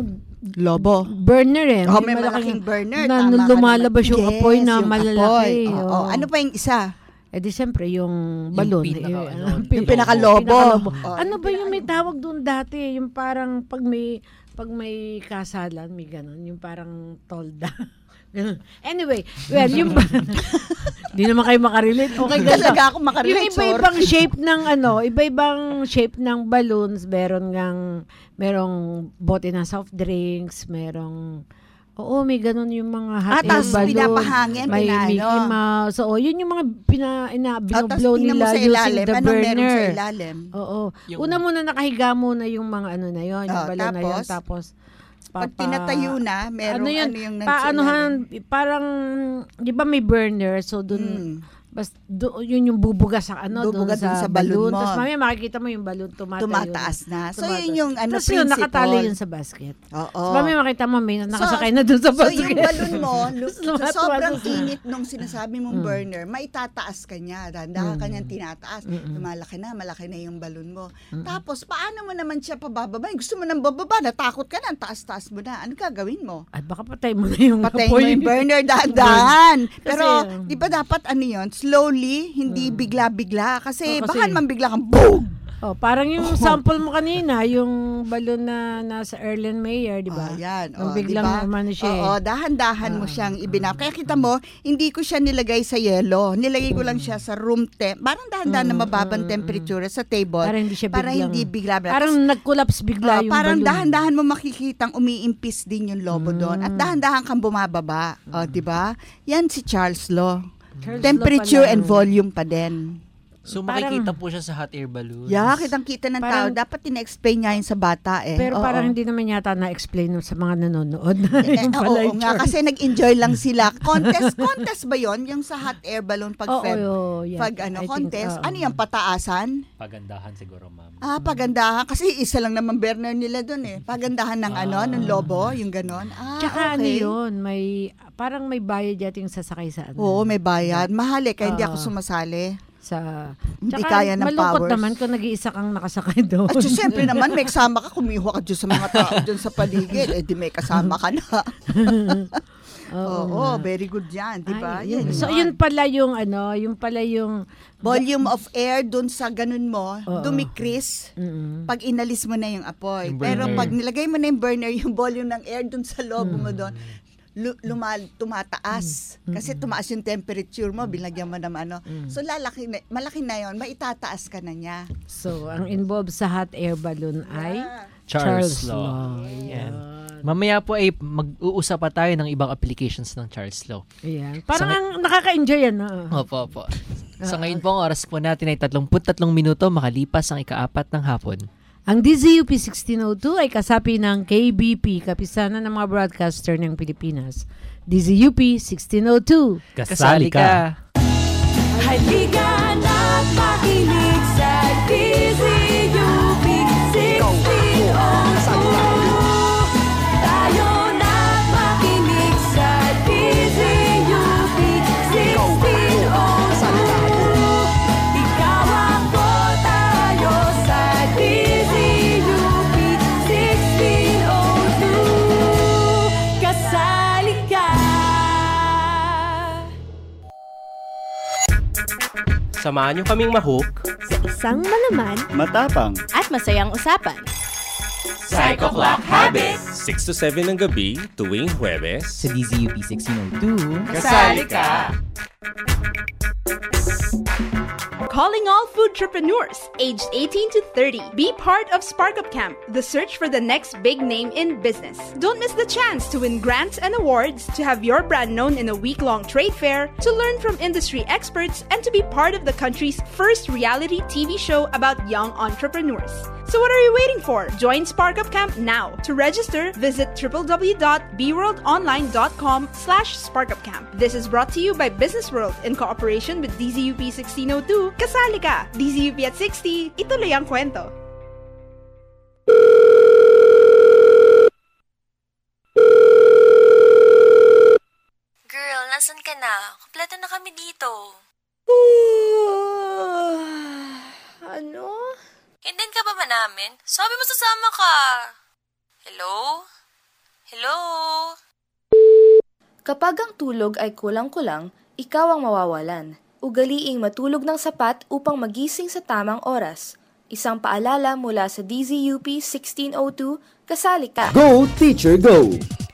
Lobo. burner eh. Oh, may malaking burner. Na Tama ka lumalabas naman. yung Yes, apoy na yung malalaki. apoy. Oo. Oo. Ano pa yung isa? Eh di siyempre, yung balon. pinaka- eh, ano, ano, Yung pinakalobo. pinakalobo. Oh, Ano yung ba yung may tawag doon dati? Yung parang pag may pag may kasalan, may ganun. Yung parang tolda. Ganun. Anyway, well, yung ba... Di naman kayo makarelate. Okay, Hindi ganito. talaga ako makarelate, Yung iba-ibang shape ng ano, iba-ibang shape ng balloons, meron ngang, merong bote na soft drinks, merong, oo, may ganun yung mga hot Ah, air tapos balloon. pinapahangin, May pinaano. Mickey Mouse. So, oh, yun yung mga pina, ina, Oh, tapos binoblow tingnan mo nila sa using ilalim. the Ano burner. meron sa ilalim? Oo. Yung- Una muna nakahiga muna yung mga ano na yun, yung Oh, balon na yun. tapos? Tapos, Pag tinatayo na, meron ano yun, ano yung paanohan, parang, di ba may burner, so dun, Mm. bas, do, yun yung bubuga sa ano, Bubuga dun sa, dun sa balon balon. mo. Tapos mamaya makikita mo yung balon tumatayo. tumataas na. So, Tumataas. yun yung ano, Tapos yun, principle. nakatali yun sa basket. Oo. So mamaya makita mo, may nakasakay na dun sa So, basket. yung balon mo, lu- Tapos lumataas sobrang sa- init nung sinasabi mong burner, maitataas ka niya. Dahan-dahan ka niyang tinataas. Lumalaki na, malaki na yung balon mo. Tapos, paano mo naman siya pabababa? Gusto mo nang bababa, natakot ka na, ang taas-taas mo na. Ano gagawin mo? Ay, baka patay mo na yung Patayin mo apoy. yung burner, dahan-dahan. Pero, Kasi, di ba dapat ano yun? Slowly, hindi bigla-bigla. Kasi, Oh, kasi- baka naman bigla kang boom! Oh, parang yung sample mo kanina, yung balon na nasa Erlen Mayer, di ba? Oh, yan. Nung Oh, biglang diba? umano siya. eh. Oo, dahan-dahan mo siyang ibinap. Kaya kita mo, hindi ko siya nilagay sa yelo. Nilagay ko lang siya sa room temp. Parang dahan-dahan na mababang temperature sa table. Para hindi siya Para biglang- hindi bigla. Parang nag-collapse bigla Oh, yung parang balon. dahan-dahan mo makikitang umiimpis din yung lobo doon. At dahan-dahan kang bumababa. O, di ba? Yan si Charles Law. Charles Law Temperature pala. and volume pa din. So Parang- makikita po siya sa hot air balloons. Yeah, kitang-kita ng Parang- tao. Dapat tina-explain niya yun sa bata eh. Pero Oo. parang hindi naman yata na-explain sa mga nanonood. Eh, Yung pala oo yung nga, Charles. kasi nag-enjoy lang sila. Contest, contest ba yon yung sa hot air balloon pag Oo, Feb? oo, yeah. Pag ano, I think, contest? oo. Ano yung pataasan? Pagandahan siguro, ma'am. Ah, pagandahan. Kasi isa lang naman burner nila dun eh. Pagandahan ng ano, ng lobo, yung ganon. Ah, Tsaka ano okay. yun, may, parang may bayad yata yung sasakay sa ano. Oo, may bayad. Mahal eh, kaya hindi ako Oo. sumasali. Sa, Hindi tsaka kaya ng malungkot powers. naman kung nag-iisa kang nakasakay doon. At so, siyempre naman, may kasama ka, kumiho ka dyan sa mga tao dyan sa paligid. Eh, di may kasama ka na. Oo, nga. very good yan, di ba? Ay, yun. So, yun pala yung ano, yung pala yung Volume of air dun sa ganun mo, Oo. dumikris mm, pag inalis mo na yung apoy. Yung Pero burner. pag nilagay mo na yung burner, yung volume ng air dun sa loob mo doon, lu- lumal tumataas. Kasi tumaas yung temperature mo, binagyan mo naman ano. So lalaki na, malaki na yon, maitataas ka na niya. so, ang involved sa hot air balloon ay Charles, Charles Law. Law. Yan. Mamaya po ay mag-uusap pa tayo ng ibang applications ng Charles Law. Ayan. Parang Sa- ang nakaka-enjoy yan. ah. Opo, opo. Sa ngayon po, ang oras po natin ay tatlong minuto makalipas ang ikaapat ng hapon. Ang D Z U P sixteen oh two ay kasapi ng K B P, kapisanan ng mga broadcaster ng Pilipinas. D Z U P sixteen oh two. Kasali ka. Halika na't makinig sa D Z U P sixteen oh two. Tayo na't makinig sa D Z U P sixteen oh two. Ikaw ako, tayo sa D Z U P sixteen oh two. Kasali ka. Samahan niyo kaming mahook Sa isang malaman matapang, at masayang usapan. Psycho Clock Habits! six to seven ng gabi, tuwing Huwebes. Sa D Z U P sixteen oh two, Kasali ka! Calling all food entrepreneurs aged eighteen to thirty. Be part of Spark Up Camp, the search for the next big name in business. Don't miss the chance to win grants and awards, to have your brand known in a week-long trade fair, to learn from industry experts, and to be part of the country's first reality T V show about young entrepreneurs. So what are you waiting for? Join Spark Up Camp now. To register, visit w w w dot b world online dot com slash sparkupcamp. This is brought to you by Business World in cooperation with D Z U P sixteen oh two. Kasali ka! D Z U P at sixty, ituloy ang kwento. Girl, nasan ka na? Kompleto na kami dito. Ano? Hindan ka ba ba namin? Sabi mo sasama ka. Hello? Hello? Kapag ang tulog ay kulang-kulang, ikaw ang mawawalan. Ugaliing matulog ng sapat upang magising sa tamang oras. Isang paalala mula sa D Z U P sixteen oh two, kasali ka! Go Teacher Go!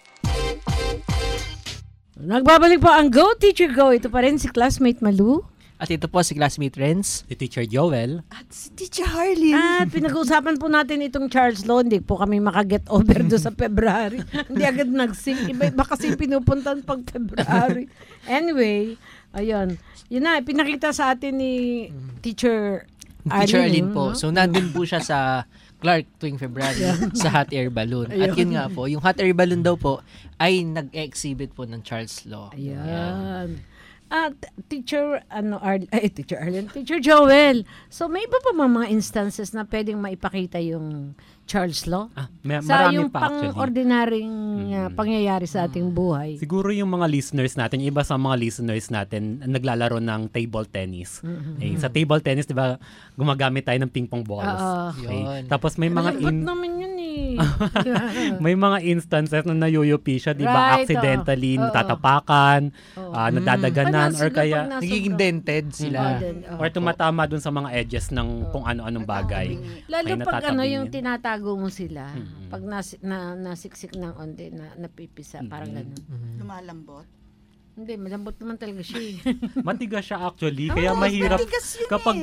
Nagbabalik po ang Go Teacher Go. Ito pa rin si classmate Malu. At ito po si classmate Renz. Si Teacher Joel. At si Teacher Harley. At pinag-uusapan po natin itong Charles Law. Hindi po kami makaget over do sa February. Hindi agad nag-sync. Iba-iba kasi pinupuntan pag February. Anyway, ayun. Yun na, pinakita sa atin ni Teacher Arlene. Teacher Arlene no? po. So, nandun po siya sa Clark tuwing February sa hot air balloon. At yun nga po, yung hot air balloon daw po ay nag-exhibit po ng Charles Law. Ayan. At teacher ano Ar- ay teacher Arlen, Teacher Joel. So may iba pa ba mga instances na pwedeng maipakita yung Charles Law? Ah, may, sa marami yung pa actually. pang-ordinaryong uh, pangyayari sa ating buhay. Siguro yung mga listeners natin, yung iba sa mga listeners natin naglalaro ng table tennis. Mhm. Eh, sa table tennis, di ba, gumagamit tayo ng ping pong balls. Oo. Okay. Yun. Tapos may mga Malambot in- naman yun eh. may mga instances na nayuyupi siya, di ba? Right, Accidentally, oo. natatapakan, Oo. ah, nadadaganan, Pag or nasobra, kaya pag nasobra. Nagiging dented sila. Oo, din. Oo. or tumatama dun sa mga edges ng kung ano-anong bagay. Lalo May pag ano natatabingin. yung tinatago mo sila, Mhm. pag nas, na, nasiksik ng onde, na, napipisa, parang ganun. Lumalambot. Hindi, malambot naman talaga siya eh. Matigas siya actually, Oo, kaya mahirap matigas yun kapag eh.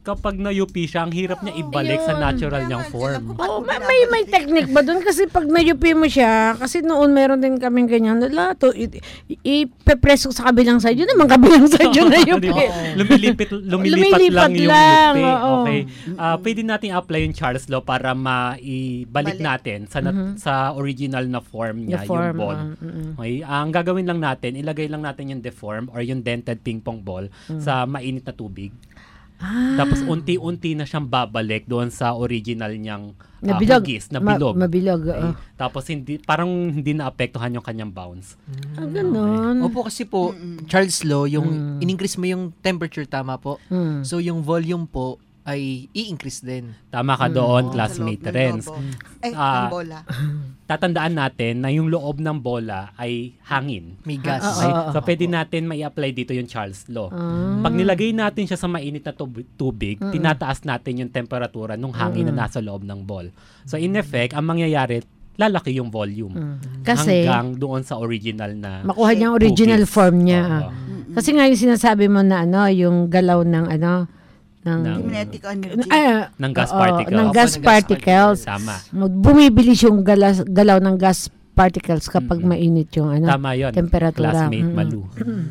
kapag nayupi siya, ang hirap niya ibalik sa Ayun. natural niyang form. Oh, may, may may technique ba doon? Kasi pag nayupi mo siya, kasi noon meron din kaming ganyan, wala to, ipepress ko sa kabilang side, yun naman kabilang side yun nayupi. Lumilipit, lumilipat, Lumilipat lang yung lang, yupi. oo. Okay. Uh, pwede natin apply yung Charles Law para maibalik natin sa nat- Mhm. sa original na form niya, The form, yung ball. ah, mm-mm. Okay. Ang gagawin lang natin, ilagay lang natin yung deform or yung dented ping pong ball Mm. sa mainit na tubig. Ah. Tapos unti-unti na siyang babalik doon sa original niyang uh, Nabilog. hugis, na Ma- bilog. mabilog, Okay. oo. Tapos hindi parang hindi naapektuhan yung kanyang bounce. Ah, ganun. Opo, kasi po, Charles Law, yung in-increase mo yung temperature, tama po. Mm. So, yung volume po ay i-increase din. Tama ka Mm. doon, Oo, classmate sa loob ng Renz. lobo. Eh, Ah, ang bola. tatandaan natin na yung loob ng bola ay hangin. May gas. Okay? Ah, ah, ah, So, pwede natin mai-apply dito yung Charles Law. Ah. Pag nilagay natin siya sa mainit na tub- tubig, Mm-mm. tinataas natin yung temperatura ng hangin Mm-mm. na nasa loob ng ball. So, in effect, ang mangyayari, lalaki yung volume. Mm. Kasi, hanggang doon sa original na makuha niya ang original hugis. form niya. Oo. ah. Kasi nga yung sinasabi mo na ano, yung galaw ng ano, ng, Ng- Kinetic energy. Ah, ng gas oo, particles. ng gas Opo, ng gas particles. Tama. Mo- Bumibilis yung galas, galaw ng gas particles kapag mainit yung ano, Tama yun, temperatura. classmate Mm-mm. Malu.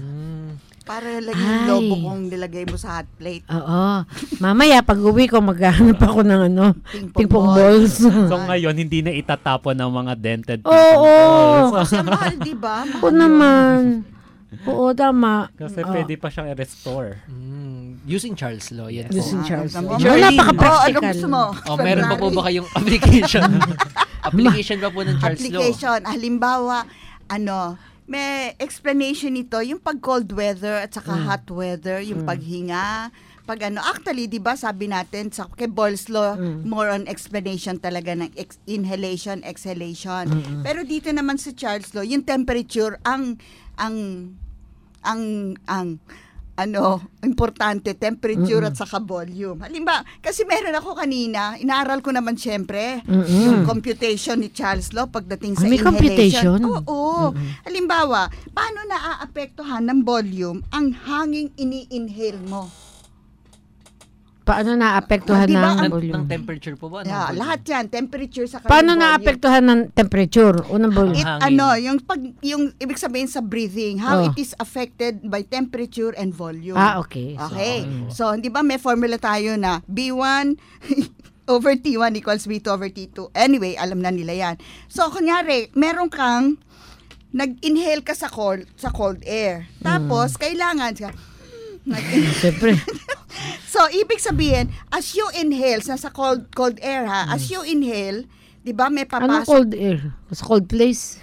Para lang yung Ay. lobo kong nilagay mo sa hot plate. Oo. Mamaya pag uwi ko maghahanap ako ng ano, Ping-pong ping pong ball. balls. So ngayon, hindi na itatapon ng mga dented Oo. balls. Kasi mahal, di ba? Oo naman. Oo, tama. Kasi Oo. pwede pa siyang i-restore. Mm, using Charles Law, yan Using po. Charles Law. Teacher Wala Eileen, pa ka-practical. Oh, ano gusto mo? Oh, meron pa po ba kayong application? application pa po ng Charles Law? Application. Halimbawa, ano, may explanation nito, yung pag cold weather at saka Mm. hot weather, yung Mm. paghinga, pag ano, actually, di ba, sabi natin, sa kay Boyle's Law, Mm. more on explanation talaga ng ex- inhalation, exhalation. Mm-mm. Pero dito naman sa Charles Law, yung temperature, ang, ang, ang, ang, ano, importante, temperature Mm-mm. at saka volume. Halimbawa, kasi meron ako kanina, inaaral ko naman syempre, Mm-mm. yung computation ni Charles Law pagdating sa Ah, may inhalation. computation? Oo. Mm-mm. Halimbawa, paano naaapektuhan ng volume ang hanging ini-inhale mo? Paano naapektuhan Ah, di ba, ng ang- volume? Ng temperature po ba? Ng Yeah, volume? lahat yan, temperature sa kanyang Paano volume. naapektuhan ng temperature? Unang volume. It, ano, yung pag yung ibig sabihin sa breathing, how Oh. it is affected by temperature and volume. Ah, okay. Okay. So, So, hindi ba may formula tayo na B one over T one equals B two over T two. Anyway, alam na nila yan. So, kunyari, meron kang nag-inhale ka sa cold sa cold air. Tapos kailangan ka Siyempre. So, ibig sabihin, as you inhale, sa cold cold air ha, as you inhale, 'di ba may Anong papasok cold air? Sa cold place?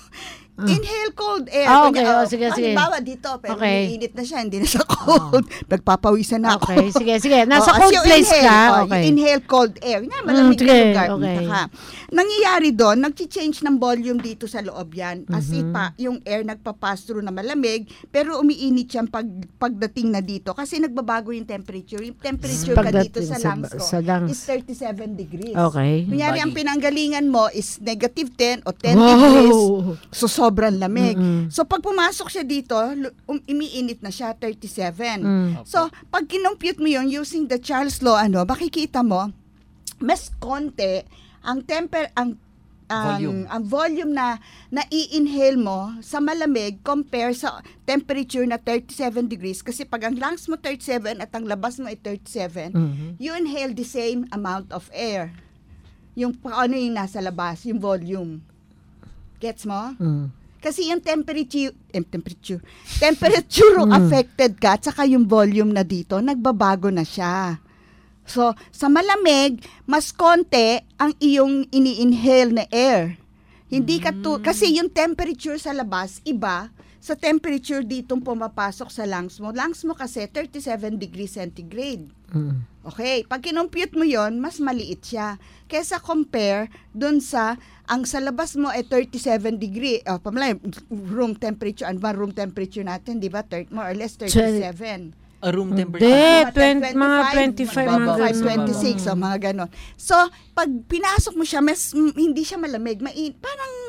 Inhale cold air. Ah, Kunya, okay. oh, Oh, sige, sige. halimbawa dito, pero Okay. umiinit na siya, hindi na siya cold. Nagpapawisan na ako. Okay, sige, sige. Nasa Oh, as cold you place inhale, ka, oh, okay. you inhale cold air. Nga, malamig Mm, na sige, lugar. okay. Saka, nangyayari doon, nag-change ng volume dito sa loob yan. As Mhm. if pa, yung air nagpapass through na malamig, pero umiinit yan pag, pagdating na dito. Kasi nagbabago yung temperature. Yung temperature ka Pagdating dito sa, sa- lungs ko sa lungs. is thirty-seven degrees. Okay. Kunyari, ang Body. pinanggalingan mo is negative ten o ten Wow! degrees. So, sobrang lamig. Mm-mm. So, pag pumasok siya dito, lu- um, umiinit na siya, thirty-seven. Mm. So, pag kinompute mo yun using the Charles Law, ano, makikita mo, mas konti ang temper, ang ang Volume. ang volume na na-i-inhale mo sa malamig compare sa temperature na thirty-seven degrees kasi pag ang lungs mo thirty-seven at ang labas mo ay thirty-seven, Mhm. you inhale the same amount of air. Yung pa- ano yung nasa labas, yung volume. Gets mo? Mm. Kasi yung temperature, eh, temperature, temperature Mm. affected ka, at saka yung volume na dito, nagbabago na siya. So, sa malamig, mas konti ang iyong ini-inhale na air. Hindi ka to, kasi yung temperature sa labas, iba sa temperature ditong pumapasok sa lungs mo. Lungs mo kasi thirty-seven degrees centigrade. Mm. Okay, pag kinompute mo yon, mas maliit siya. Kesa compare dun sa, ang sa labas mo ay thirty-seven degree, oh, pamala, room temperature, ano ba room temperature natin, di ba? Thir- more or less thirty-seven. A room Hindi, temperature. twenty, mga twenty-five, mga Bababa. ganun. twenty-six, so mga ganon. So, pag pinasok mo siya, mas, mm, hindi siya malamig, main, parang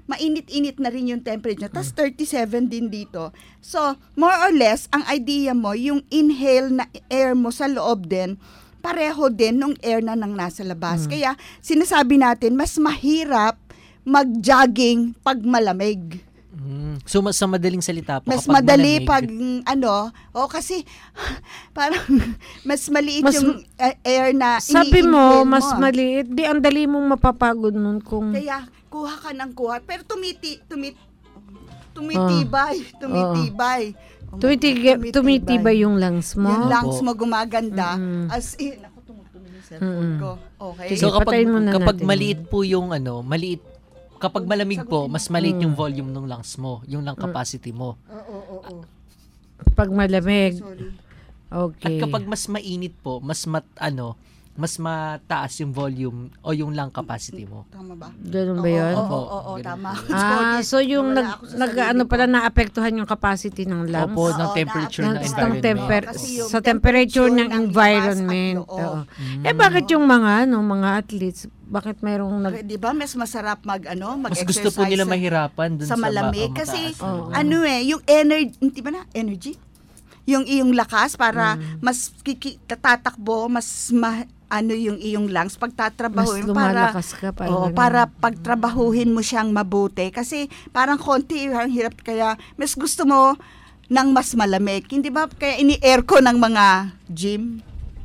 mainit-init na rin yung temperature. Tapos thirty-seven din dito. So, more or less, ang idea mo, yung inhale na air mo sa loob din, pareho din nung air na nang nasa labas. Mm. Kaya, sinasabi natin, mas mahirap mag-jogging pag malamig. Mm. So, mas, sa madaling salita po, Mas kapag madali malamig, pag, ano, o kasi, parang, mas maliit Mas- yung uh, air na Sabi mo, ini-inhale mas maliit. Di, ang dali mong mapapagod nun kung... Kaya, kuha ka ng kuha. Pero tumiti, tumit, tumitibay, tumitibay. Tumitibay, tumitibay yung lungs mo. Yung lungs mo gumaganda. Mm. As in, ako tumutunog yung cellphone Mm. ko. Okay. So kapag patayin muna kapag natin. maliit po yung ano, maliit kapag malamig po, mas maliit yung volume ng lungs mo, yung lung capacity mo. Oo, oo, oo. Pag malamig. Okay. At kapag mas mainit po, mas mat ano, mas mataas yung volume o yung lung capacity mo. Tama ba? Ganun ba yun? Oo, oo, oo, tama. Ah, so yung Nawala nag, ako sa nag sarili ano ko. pala naapektuhan yung capacity ng lungs? Opo, ng temperature ng, ng ng environment. temper- Kasi yung sa temperature ng temperature ng environment. labas at loob. Oo. Eh bakit yung mga ano, mga athletes, bakit mayroong nag Eh, di ba mas masarap mag ano, Mas mag-exercise gusto po nila sa- mahirapan dun sa sa, malamig ma- kasi mataas na lugar. ano eh, yung energy, di ba na energy? Yung iyong lakas para Mm. mas kiki, tatakbo, mas ma, ano yung iyong lungs pagtatrabahuin Mas para lumalakas ka, parang oo, ganun. para pagtrabahuhin mo siyang mabuti kasi parang konti ang hirap kaya mas gusto mo ng mas malamig. Hindi ba kaya ini-aircon ng mga gym?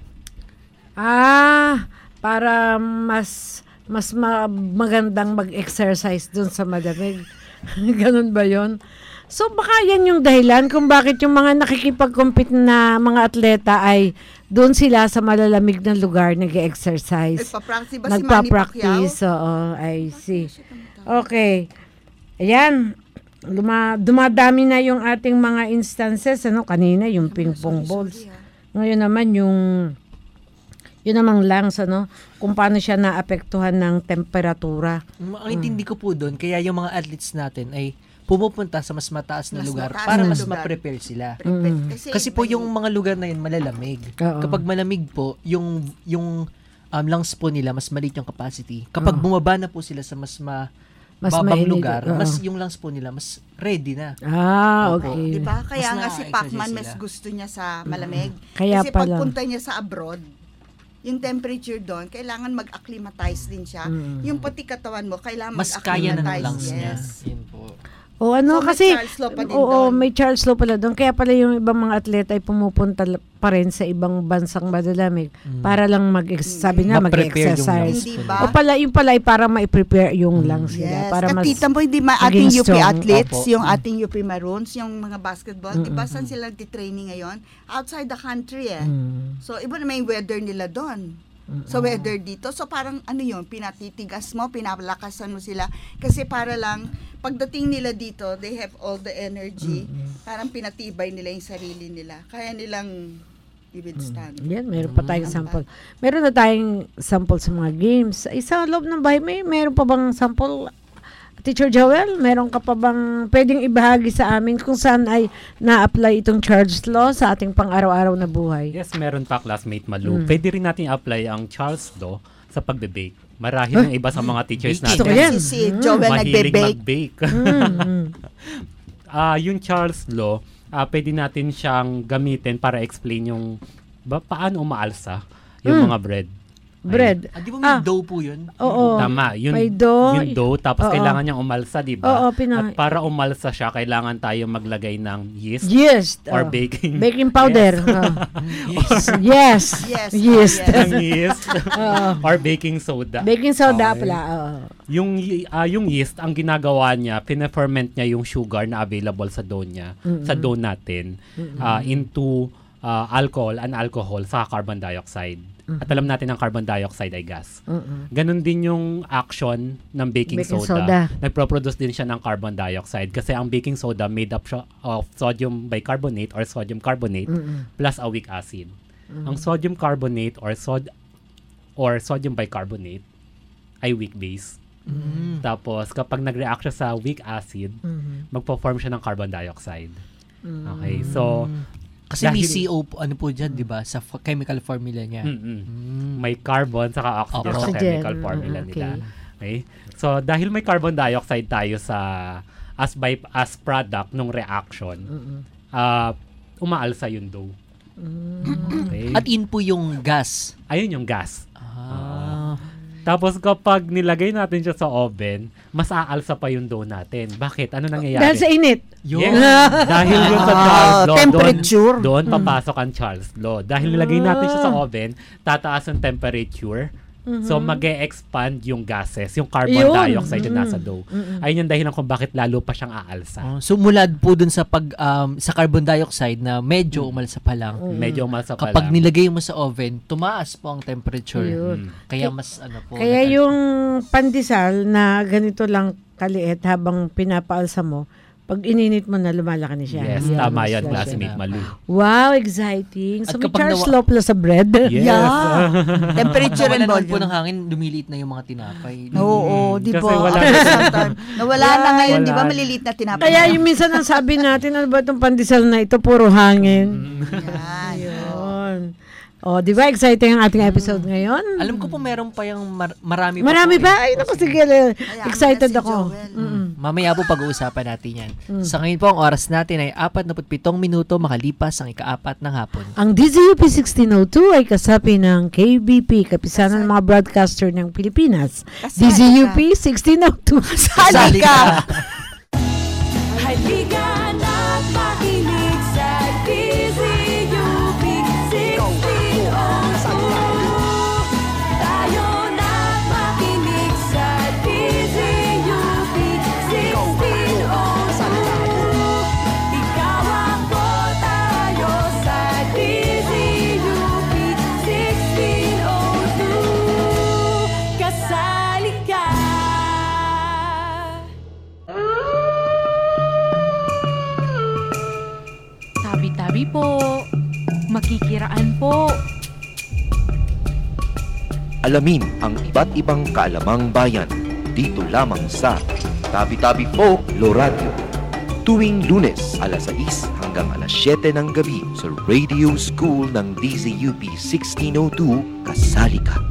Ah, para mas mas ma- magandang mag-exercise dun sa malamig. Ganun ba yon? So baka yan yung dahilan kung bakit yung mga nakikipag-compete na mga atleta ay doon sila sa malalamig na lugar nag-exercise. Nagpa-practice ba si Manny Nagpa-practice, oo, I see. Okay. Ayan. Luma, dumadami na yung ating mga instances. Ano, kanina yung ping-pong balls. Ngayon naman yung yun namang lungs, ano, kung paano siya naapektuhan ng temperatura. Ang intindi ko po doon, kaya yung mga athletes natin ay pumupunta sa mas mataas na Mas lugar mataas para na mas lugar. ma-prepare sila. Prepare. Mm. Kasi, Kasi po yung mga lugar na yun malalamig. Oo. Kapag malamig po, yung yung um, lungs po nila mas maliit yung capacity. Kapag Oo. bumaba na po sila sa mas ma Mas babang mainit, lugar, oo. mas yung lungs po nila mas ready na. Ah, Opo. okay. di ba? Kaya Mas nga si na-exercise Pacman mas sila. gusto niya sa malamig. Kaya Kasi pala. pagpunta niya sa abroad, yung temperature doon, kailangan mag-acclimatize din siya. Mm. Yung pati katawan mo, kailangan Mas kaya na ng mag-acclimatize. lungs niya. Yes. Yun po. O ano So, may kasi Charles Law pa din oo, doon. may Charles Law pala doon. Kaya pala yung ibang mga atleta ay pumupunta la- pa rin sa ibang bansang malalamig para lang mag sabi na Ma-prepare yung mag-exercise. lungs Hindi po ba? O pala yung pala ay para ma-prepare yung lungs nila Yes. para mas Nakita mo, hindi ma maging ating U P strong. athletes, Opo. yung ating U P Maroons, yung mga basketball, di ba saan sila nagtitraining ngayon? Outside the country eh. Mm. So, iba naman yung weather nila doon. Sa weather dito. So, parang ano yun, pinatitigas mo, pinapalakasan mo sila. Kasi para lang, pagdating nila dito, they have all the energy. Parang pinatibay nila yung sarili nila. Kaya nilang i-withstand. Yan, meron pa tayong sample. Meron na tayong sample sa mga games. Isa loob ng bahay, may meron pa bang sample? Teacher Joel, meron ka pa bang pwedeng ibahagi sa amin kung saan ay na-apply itong Charles Law sa ating pang-araw-araw na buhay? Yes, meron pa, classmate Malu. Mm. Pwede rin natin apply ang Charles Law sa pagbe-bake. Marahil yung iba sa mga teachers Baking. natin. Gusto ko yan. Si, si Joel mahilig nagbe-bake. mag-bake. Mm. Ah, yung Charles Law, ah, pwede natin siyang gamitin para explain yung ba, paano umaalsa Mm. yung mga bread. Bread. Ah, di ba may Ah. dough po yun? Oo. Tama, yun, May dough. yung dough, Oo. tapos kailangan niyang umalsa, di ba? Oo, pina- At para umalsa siya, kailangan tayo maglagay ng yeast, Yeast. or oh. baking. Baking powder. Yes. Oh. Yes. Yes. Yeast. Yes. ng yeast or baking soda. Baking soda Okay. pala. oo. Yung y- ah, yung yeast, ang ginagawa niya, pina-ferment niya yung sugar na available sa dough niya, Mm-mm. sa dough natin, ah, into ah, alcohol, an alcohol, sa carbon dioxide. At alam natin ang carbon dioxide ay gas. Mm-mm. Ganon din yung action ng baking, Baking soda. soda. Nagproproduce din siya ng carbon dioxide kasi ang baking soda made up siya of sodium bicarbonate or sodium carbonate Mm-mm. plus a weak acid. Mm. Ang sodium carbonate or sod or sodium bicarbonate ay weak base. Mm. Tapos kapag nag-react siya sa weak acid, Mhm. magpo-form siya ng carbon dioxide. Mm. Okay, so Kasi may dahil- C O po, ano po dyan, di ba? Sa f- chemical formula niya. Mm-mm. Mm. may carbon saka oxygen Opo. sa Oxygen. chemical formula Mm, nila. okay. Okay? So, dahil may carbon dioxide tayo sa as by as product ng reaction, uh, umaalsa yung dough. Okay? At in po yung gas. Ayun yung gas. Ah. Tapos kapag nilagay natin siya sa oven, mas aalsa pa yung dough natin. Bakit? Ano nangyayari? Dahil sa init. Yes. Dahil yun sa Charles Law, temperature. Doon, doon papasok ang Charles Law. Dahil nilagay natin siya sa oven, tataas ang temperature. Mhm. So, mag-e-expand yung gases, yung carbon Yun. dioxide na Mm-mm. nasa dough. Mm-mm. Ayun yung dahilan kung bakit lalo pa siyang aalsa. Oh, so mula po dun sa pag um, sa carbon dioxide na medyo umalsa pa lang. Medyo umalsa pa Kapag lang. nilagay mo sa oven, tumaas po ang temperature. Yun. Mm. Kaya mas ano po. Kaya yung pandesal na ganito lang kaliit habang pinapaalsa mo, pag ininit mo na, lumalaki na siya. Yes, Yeah, tama mas yan, lasa. classmate Malu. Wow, exciting. At So, may kapag Charles nawa- Law pala sa bread. Yes. Yeah. Temperature and Nawala naman po volume. ng hangin, lumiliit na yung mga tinapay. Oo, di ba? Kasi wala After na- some time, nawala na ngayon, Wala. di ba? Maliliit na tinapay. Kaya yung minsan ang sabi natin, ano ba itong pandesal na ito? Puro hangin. Yan. Yun. O, di ba? Exciting ang ating episode ngayon. Alam ko po meron pa yung mar- marami pa Marami po. ba? Ay, naku, sige. Excited ako. Mm-mm. Mamaya po pag-uusapan natin yan. Mm. Sa ngayon po, ang oras natin ay apat na pitong minuto makalipas ang ikaapat ng hapon. Ang D Z U P sixteen oh two ay kasapi ng K B P, Kapisanan ng mga Broadcaster ng Pilipinas. D Z U P sixteen oh two. Kasali ka! Halika na't makinig sa D Z U P sixteen oh two. Tayo na't makinig sa D Z U P sixteen oh two. Ikaw ako, tayo sa D Z U P sixteen oh two. Kasali ka! Tabi-tabi po. Makikiraan po. Alamin ang iba't ibang kaalamang bayan dito lamang sa Tabi-Tabi Folklore Radio. Tuwing Lunes, alas sais hanggang alas siyete ng gabi sa Radio School ng D Z U P sixteen oh two, kasali ka.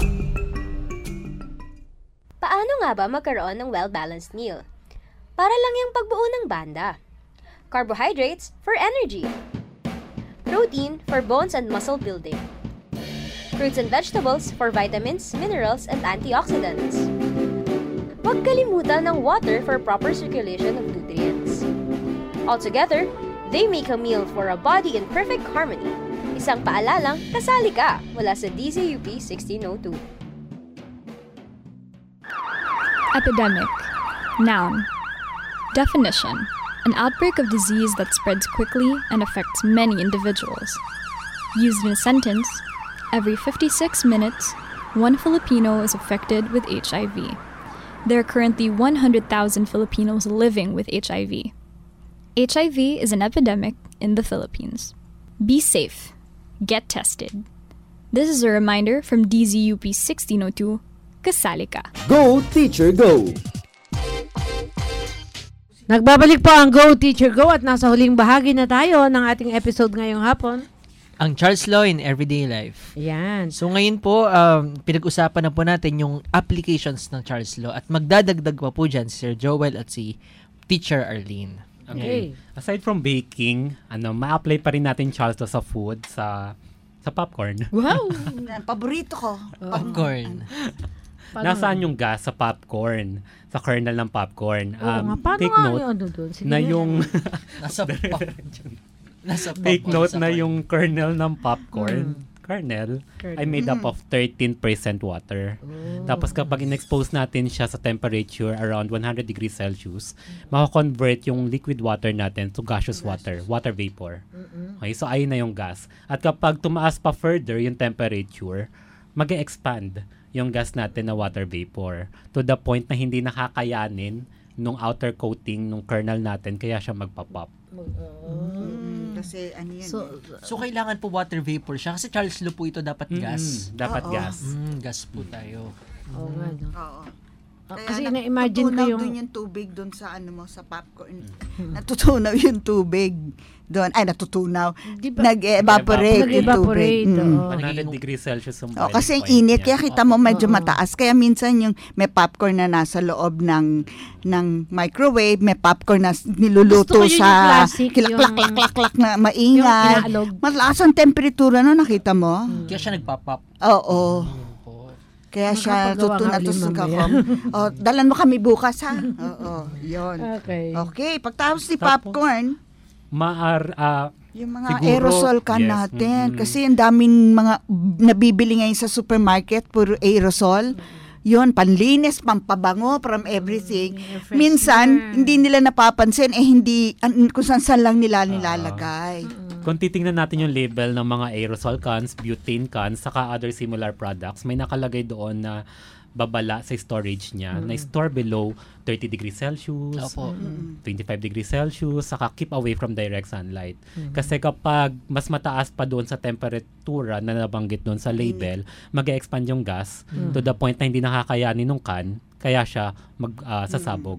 Paano nga ba magkaroon ng well-balanced meal? Para lang yung pagbuo ng banda. Carbohydrates for energy. Protein for bones and muscle building. Fruits and vegetables for vitamins, minerals, and antioxidants. Huwag kalimutan ng water for proper circulation of nutrients. Altogether, they make a meal for a body in perfect harmony. Isang paalalang kasali ka mula sa D Z U P sixteen oh two. Epidemic. Noun. Definition. An outbreak of disease that spreads quickly and affects many individuals. Used in a sentence, every fifty-six minutes, one Filipino is affected with H I V. There are currently one hundred thousand Filipinos living with H I V. H I V is an epidemic in the Philippines. Be safe. Get tested. This is a reminder from D Z U P sixteen oh two, Kasali ka. Go, Teacher, Go! Nagbabalik po ang Go Teacher Go at nasa huling bahagi na tayo ng ating episode ngayong hapon. Ang Charles Law in Everyday Life. Yan. So ngayon po, um, pinag-usapan na po natin yung applications ng Charles Law at magdadagdag pa po dyan si Sir Joel at si Teacher Arlene. Okay. Aside from baking, ano, ma-apply pa rin natin Charles Law sa food, sa sa popcorn. Wow! Paborito ko. Popcorn. Nasaan yung gas sa popcorn? Sa kernel ng popcorn. Oo nga, paano take nga note yung ano doon? Sige na nga. yung Nasa pop. Nasa take popcorn, note sa na corn. yung kernel ng popcorn, kernel, Kernel. ay made up Mm. of thirteen percent water. Tapos kapag in-expose natin siya sa temperature around one hundred degrees Celsius, mako-convert yung liquid water natin to gaseous water, water vapor. Okay, so ayun na yung gas. At kapag tumaas pa further yung temperature, mag-expand yung gas natin na water vapor to the point na hindi nakakayanin nung outer coating nung kernel natin, kaya siya magpa-pop. Mm, kasi ano yan. So, so kailangan po water vapor siya kasi Charles Law po ito dapat Mm, gas. dapat Oo. gas. Mm, gas po tayo. Oo nga, no? Oo. Kaya Kasi na-imagine ko natutunaw yung- dun yung tubig doon sa ano mo, sa popcorn. Natutunaw yung tubig doon. Ay, natutunaw. Nag-evaporate yung tubig. Nag-evaporate, Mm. oo. one hundred degrees Celsius yung Oh, boiling kasi ang point init, niya. kaya kita mo medyo mataas. Kaya minsan yung may popcorn na nasa loob ng ng microwave, may popcorn na niluluto Gusto ko yun yung sa classic, kilak-klak-klak-klak na Yung maingay. inaalog. Mataas ang temperatura no, nakita mo? Kaya siya nagpop-up. Oo. Kaya siya Makapagawa tuto nga na ulit tusok mamaya. ako. Oh, dalan mo kami bukas ha. Oo, yun. Okay. Okay, pagtapos ni Tapos, popcorn, Maar, ah, yung mga siguro, aerosol can yes, natin. mm-mm. Kasi ang daming mga nabibili ngayon sa supermarket, puro aerosol. Yun, panlinis, pampabango, from everything. Minsan, hindi nila napapansin, eh hindi, an- kung saan lang nila nilalagay. Kung titingnan natin yung label ng mga aerosol cans, butane cans, saka other similar products, may nakalagay doon na babala sa storage niya Mm. na store below thirty degrees Celsius, Opo. twenty-five degrees Celsius, saka keep away from direct sunlight. Mm. Kasi kapag mas mataas pa doon sa temperatura na nabanggit doon sa label, mag-expand yung gas Mm. to the point na hindi nakakayanin ng can, kaya siya mag ah, sasabog.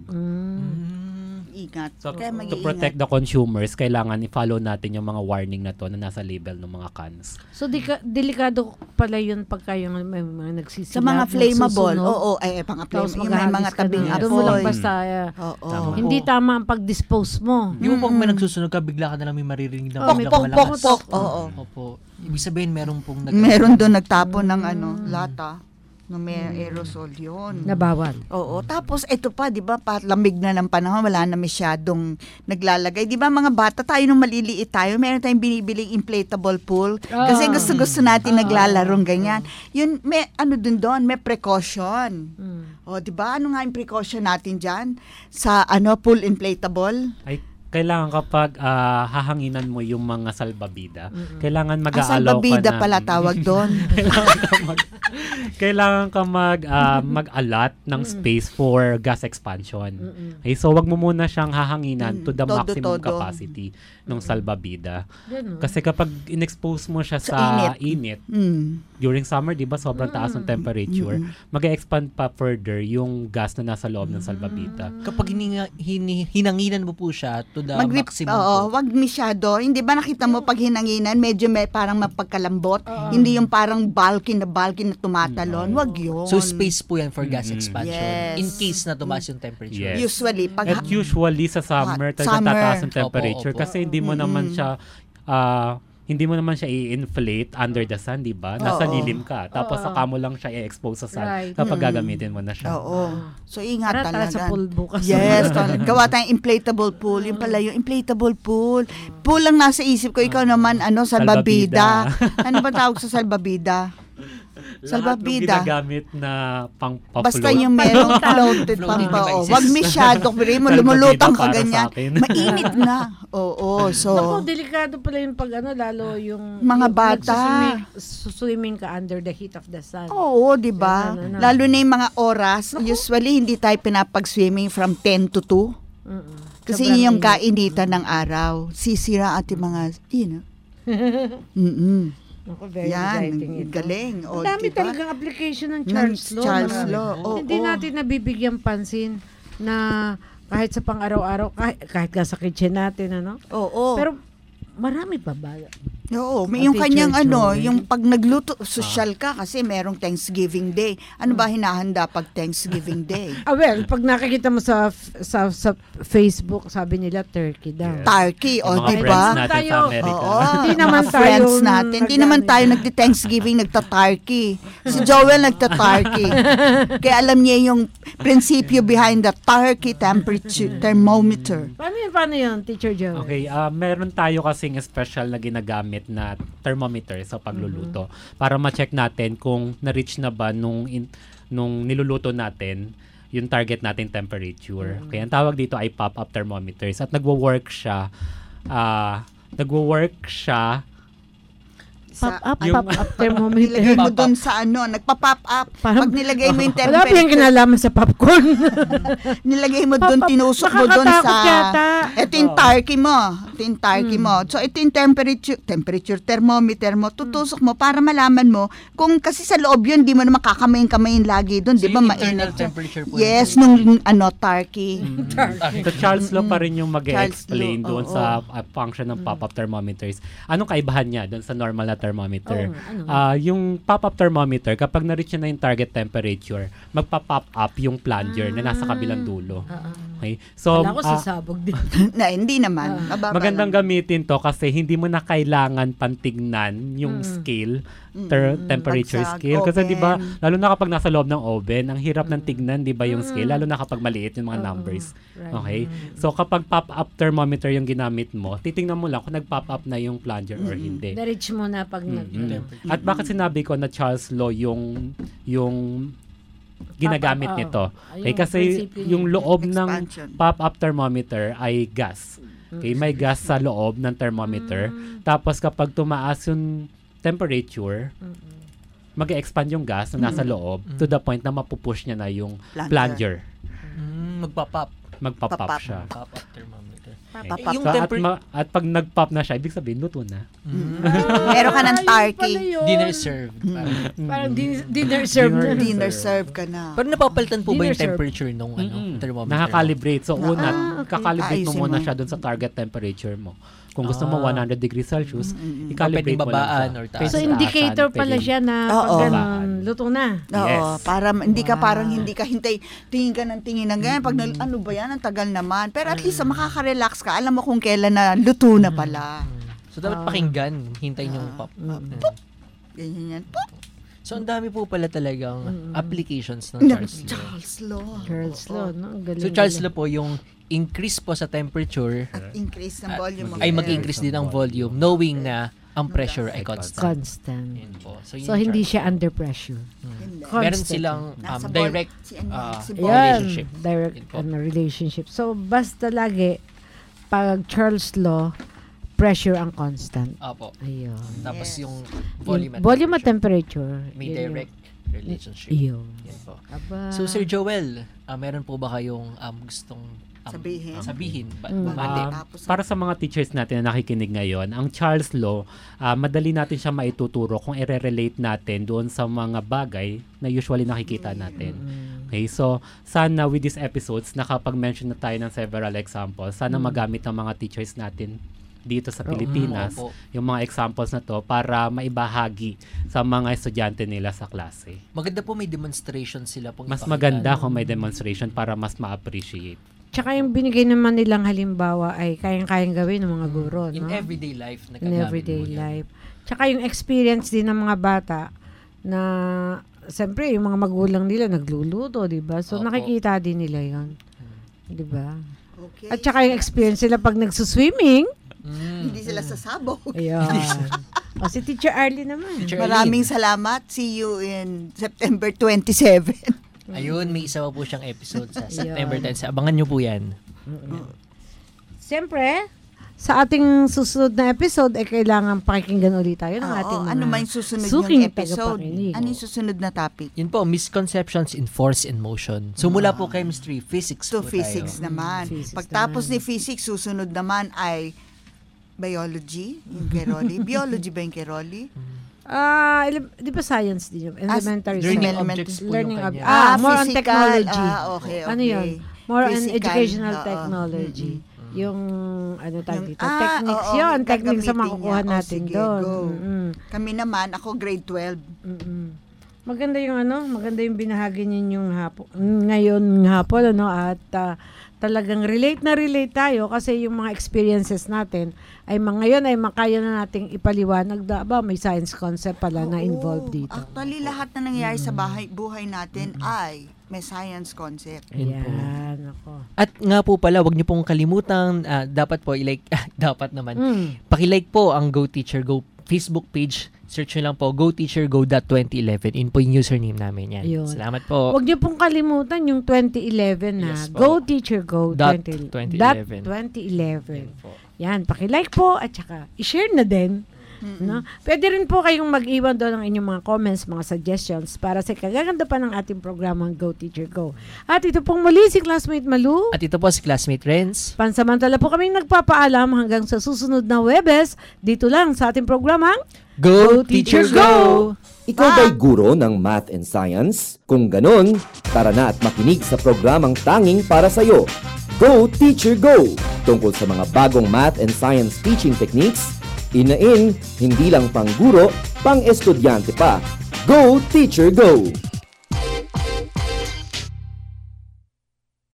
Ingat. So, Kaya to mag-iingat. protect the consumers, kailangan i-follow natin yung mga warning na to na nasa label ng mga cans. So, di ka, delikado pala yun pagka yung may mga nagsisilap. Sa mga flammable, nagsusunog. oo, ay mga Tapos flame, yung may mga maghahagis ka tabing na. Doon mo lang apoy. basta, uh, Oo. hindi tama ang pag-dispose mo. Yung pag may nagsusunog ka, bigla ka na lang may maririnig na Pok, biglang pok, malakas. pok, pok. Oo. Opo. Ibig sabihin, meron pong nag- Meron doon nagtapon ng ano, lata. No, may aerosol yun. Na bawal. Oo. Tapos, ito pa, di ba, pa, lamig na ng panahon, wala na masyadong naglalagay. Di ba, mga bata, tayo nung maliliit tayo, meron tayong binibiling inflatable pool. Kasi Ah. gusto-gusto natin naglalarong ganyan. Yun, may, ano dun doon, may precaution. Mm. O, di ba, ano nga yung precaution natin dyan? Sa, ano, pool inflatable? Ay, kailangan kapag ah, hahanginan mo yung mga salbabida, Mm-mm. kailangan Ah, mag-aalaw ka salbabida na. pala tawag doon. kailangan ka mag kailangan ka mag ah, mag-allot ng Mm-mm. space for gas expansion. Mm-mm. Okay, so wag mo muna siyang hahanginan Mm, to the todo, maximum todo. capacity ng salbabida. Ganun. Kasi kapag in-expose mo siya Sa sa, init. init, Mm. during summer, 'di ba, sobrang taas ng temperature, Mm-mm. mag-expand pa further yung gas na nasa loob ng salbabida. Kapag hininga, hini, hinanginan mo po siya to the Mag-rip, maximum oo, po. wag masyado. Hindi ba nakita mo pag hinanginan, medyo may parang mapagkalambot? Hindi yung parang bulky na bulky na tumatalon. Wag yun. So space po yan for gas expansion. Yes. In case na tumaas yung temperature. Yes. Usually, pag At usually sa summer, Hot talagang summer. tataas ang temperature Opo, opo. kasi hindi mo naman siya ah, hindi mo naman siya i-inflate under the sun, di ba? Nasa Oo. lilim ka. Tapos Oo. saka mo lang siya i-expose sa sun Right. kapag Mm. gagamitin mo na siya. Oo. So, ingat Tara, tara talaga. sa pool bukas. Yes. tol- Gawa tayong inflatable pool. Yung pala yung inflatable pool. Pool lang nasa isip ko. Ikaw naman, ano, salbabida. ano ba tawag sa salbabida? Lahat ng Salbabida. ginagamit na pang pa-float. Basta yung merong floated Floating pang pa. devices. Wag masyado. Pero mo, Salbabida lumulutang ka para sa ganyan. akin. Mainit na. Oo. So, Naku, delikado pala yung pag ano, lalo yung Mga yung bata. nagsuswimming- Swimming ka under the heat of the sun. oo, di ba? Yan, ano, ano. Lalo na yung mga oras. Usually, hindi tayo pinapag-swimming from ten to two. Mm-mm. Kasi Sobrang yun yung init. kainitan ng araw. Sisira ating mga, you know. Mm-mm. Naku, very Yan, exciting ito. galing. O, Ang dami diba? talagang application ng Ng Charles Law. Charles Marami. Law, oo. Hindi natin nabibigyan pansin na kahit sa pang-araw-araw, kahit, kahit nga sa kitchen natin, ano? Oo. Pero marami pa ba? Oo, may Ate yung kanyang Church, ano, Joey. yung pag nagluto, social ka kasi merong Thanksgiving Day. Ano ba hinahanda pag Thanksgiving Day? Ah, well, pag nakikita mo sa sa sa Facebook, sabi nila turkey daw. Turkey, o Yung mga di friends ba? natin sa Tayo- America. Oo, Hindi mga naman tayo friends natin. Hindi naman nag- tayo nagti-Thanksgiving, nagta-turkey. Si Joel nagta-turkey. Kaya alam niya yung prinsipyo behind the turkey temperature thermometer. Paano yun, paano yun, Teacher Joe? Okay, ah meron tayo kasing special na ginagamit na thermometer sa pagluluto para ma-check natin kung na-reach na ba nung in, nung niluluto natin yung target nating temperature. Kaya ang tawag dito ay pop-up thermometers at nagwo-work siya ah nagwo-work siya Sa, Pop-up, ano, pop-up thermometer. Nilagay mo doon sa ano, nagpa-pop up. Pag nilagay mo yung Wala pa yung temperature. kinalaman sa popcorn. Nilagay mo doon, Pop-up. tinusok mo doon Nakakatakot sa... yata. Ito yung turkey mo. Ito yung turkey mo. So, ito yung temperature, temperature thermometer mo. Tutusok mo para malaman mo kung kasi sa loob yun, di mo naman kakamayin-kamayin lagi doon. Di ba internal mainit? temperature po. Yes, nung ano, turkey. So Charles Law pa rin yung mag-explain Charles Law, doon oo. sa uh, function ng pop-up thermometers. Anong kaibahan niya doon sa normal na thermometer? Oh, ano? Ah, yung pop-up thermometer, kapag na-reach na yung target temperature, magpa-pop up yung plunger na nasa kabilang dulo. Okay? So, Wala ko ah, sasabog din. na, hindi naman. Mababa magandang lang. gamitin to kasi hindi mo na kailangan pantignan yung Mm. scale, ter- Mm, temperature bagsag, scale. Kasi oven. di ba, lalo na kapag nasa loob ng oven, ang hirap ng tignan, di ba, yung scale, lalo na kapag maliit yung mga numbers. Okay? So, kapag pop-up thermometer yung ginamit mo, titingnan mo lang kung nag-pop up na yung plunger or hindi. Na-reach mo na pag nag... Mm. At bakit sinabi ko na Charles Law yung yung ginagamit Pop-up, nito? oh. Okay, Ayun, kasi prinsipyo yung niya. loob ng Expansion. pop-up thermometer ay gas. Okay, may gas sa loob ng thermometer. Tapos kapag tumaas yung temperature, mag-expand yung gas na nasa loob to the point na mapupush niya na yung Plunger. plunger. Mm, magpa-pop. Magpa-pop Pop-up. siya. Pop-up thermometer. Okay. Pop-up. Yung So, at, temper- ma- at pag nag-pop na siya, ibig sabihin luto na. Meron ka ng turkey. Dinner served. Parang, Parang din- dinner serve na. Dinner Dinner serve ka na. pero napapalitan po ba Dinner yung serve. temperature nung ano, Mm-mm. thermometer? Nakakalibrate. So, una, Ah, okay. kakalibrate mo Ayusin muna mo. siya dun sa target temperature mo. Kung gusto mo Ah. one hundred degrees Celsius, Mm-mm. i-calibrate Pwedeng mo lang babaan siya. or taas. Pwede So, taasan, indicator pala pwedeng- siya na Oo. pag ganun, luto na. Oo, Yes. para hindi ka Wow. parang hindi ka hintay, tingin ka ng tingin ng ganyan. Pag nal- ano ba yan, ang tagal naman. Pero at least makaka-relax ka. Alam mo kung kailan na luto na pala. So, dapat pakinggan. Hintayin yung pop. Ganyan yan. Pop! So, ang dami po pala talagang applications ng Ng Charles Law. Charles Law. Charles Law, no? Ang galing, So, Charles galing. Law po, yung increase po sa temperature At increase ng volume of ay air. mag-increase din ang volume knowing na ang pressure ay constant. Constant. Yun po. So, yun So, yung hindi Charles siya Law. under pressure. Hindi. Meron Constant. silang um, Nasa ball- direct si ano, uh, si Ayan, relationship. direct Yun po. ano, relationship. So, basta lagi, pag Charles Law, pressure ang constant. Opo. Ayun. Tapos Yes. yung Volume, volume at volume at temperature, temperature. may yun yung- direct relationship. Yun. Yan po. Aba. So, Sir Joel, ah, meron po ba kayong um, gustong um, Sabihin? sabihin? Ba- Mm. bumati? Um, para sa mga teachers natin na nakikinig ngayon, ang Charles Law, ah, madali natin siya maituturo kung i-relate natin doon sa mga bagay na usually nakikita natin. Okay, so sana with these episodes, nakapag-mention na tayo ng several examples. Sana Mm. magamit ng mga teachers natin dito sa Pilipinas Opo. yung mga examples na to para maibahagi sa mga estudyante nila sa klase. Maganda po may demonstration sila pong Mas ipakita. maganda kung may demonstration para mas ma-appreciate. Tsaka yung binigay naman nilang halimbawa ay kayang-kayang gawin ng mga guro, In no? everyday life. In nagagamit everyday po yan. life. Tsaka yung experience din ng mga bata na siyempre yung mga magulang nila nagluluto, 'di ba? So Opo. nakikita din nila 'yon. 'Di ba? Okay. At tsaka yung experience nila pag nagsuswimming. Mm. Hindi sila sasabog. Ayun. O si Teacher Arlie naman. Teacher Maraming Arlene. salamat. See you in September twenty-seven. Ayun, may isa pa po siyang episode sa Ayun. September tenth. Abangan nyo po yan. Siyempre, sa ating susunod na episode ay kailangan pakikinggan ulit tayo ng Oo, ating mga ano man yung susunod suking yung episode? tagapakinig. Ano yung susunod na topic? Yun po, misconceptions in force and motion. So mula po chemistry, physics To po physics tayo. naman. Physics Pagtapos naman. ni physics, susunod naman ay biology, yung kay Rolly. Biology ba yung kay Rolly? Ah, ele- di ba science din yun? Ah, Elementary learning science. objects po Learning yung ob- kanya. Ah, Ah, more on physical. technology. Ah, okay, Ano okay. yun? More on Physical, educational oo. technology. Yung, ano tawag Yung- dito? ah, techniques oo, yun. Techniques sa gagamitin makukuha niya. O, natin sige, doon. go. Mm-mm. Kami naman, ako grade twelve. Mm-mm. Maganda yung ano, maganda yung binahagi ninyong hapon, ngayon hapon, ano, at ah, talagang relate na relate tayo kasi yung mga experiences natin ay mga ngayon ay makaya na nating ipaliwanag da ba may science concept pala na involved dito. Actually, lahat na nangyayari sa bahay, buhay natin ay may science concept. Ayan, ako. At nga po pala, wag niyo pong kalimutan, ah, dapat po i-like, dapat naman, Mm. paki-like po ang Go Teacher Go Facebook page. Search nyo lang po, go teacher go dot twenty eleven. In po yung username namin yan. Ayun. Salamat po. Huwag niyo pong kalimutan yung twenty eleven na Yes po. Go Teacher Go Dot twenty twenty dot eleven. twenty eleven. Yan po. Yan, paki-like po at saka i-share na din No? Pwede rin po kayong mag-iwan doon ng inyong mga comments, mga suggestions para sa kagaganda pa ng ating programang Go Teacher Go. At ito pong muli si Classmate Malu. At ito po si Classmate Renz. Pansamantala po kaming nagpapaalam hanggang sa susunod na Webes dito lang sa ating programang Go, Go Teacher Go! Ikaw ba'y guro ng math and science? Kung ganon, tara na at makinig sa programang tanging para sa'yo. Go Teacher Go! Tungkol sa mga bagong math and science teaching techniques, inain, hindi lang pang guro, pang estudyante pa. Go Teacher Go!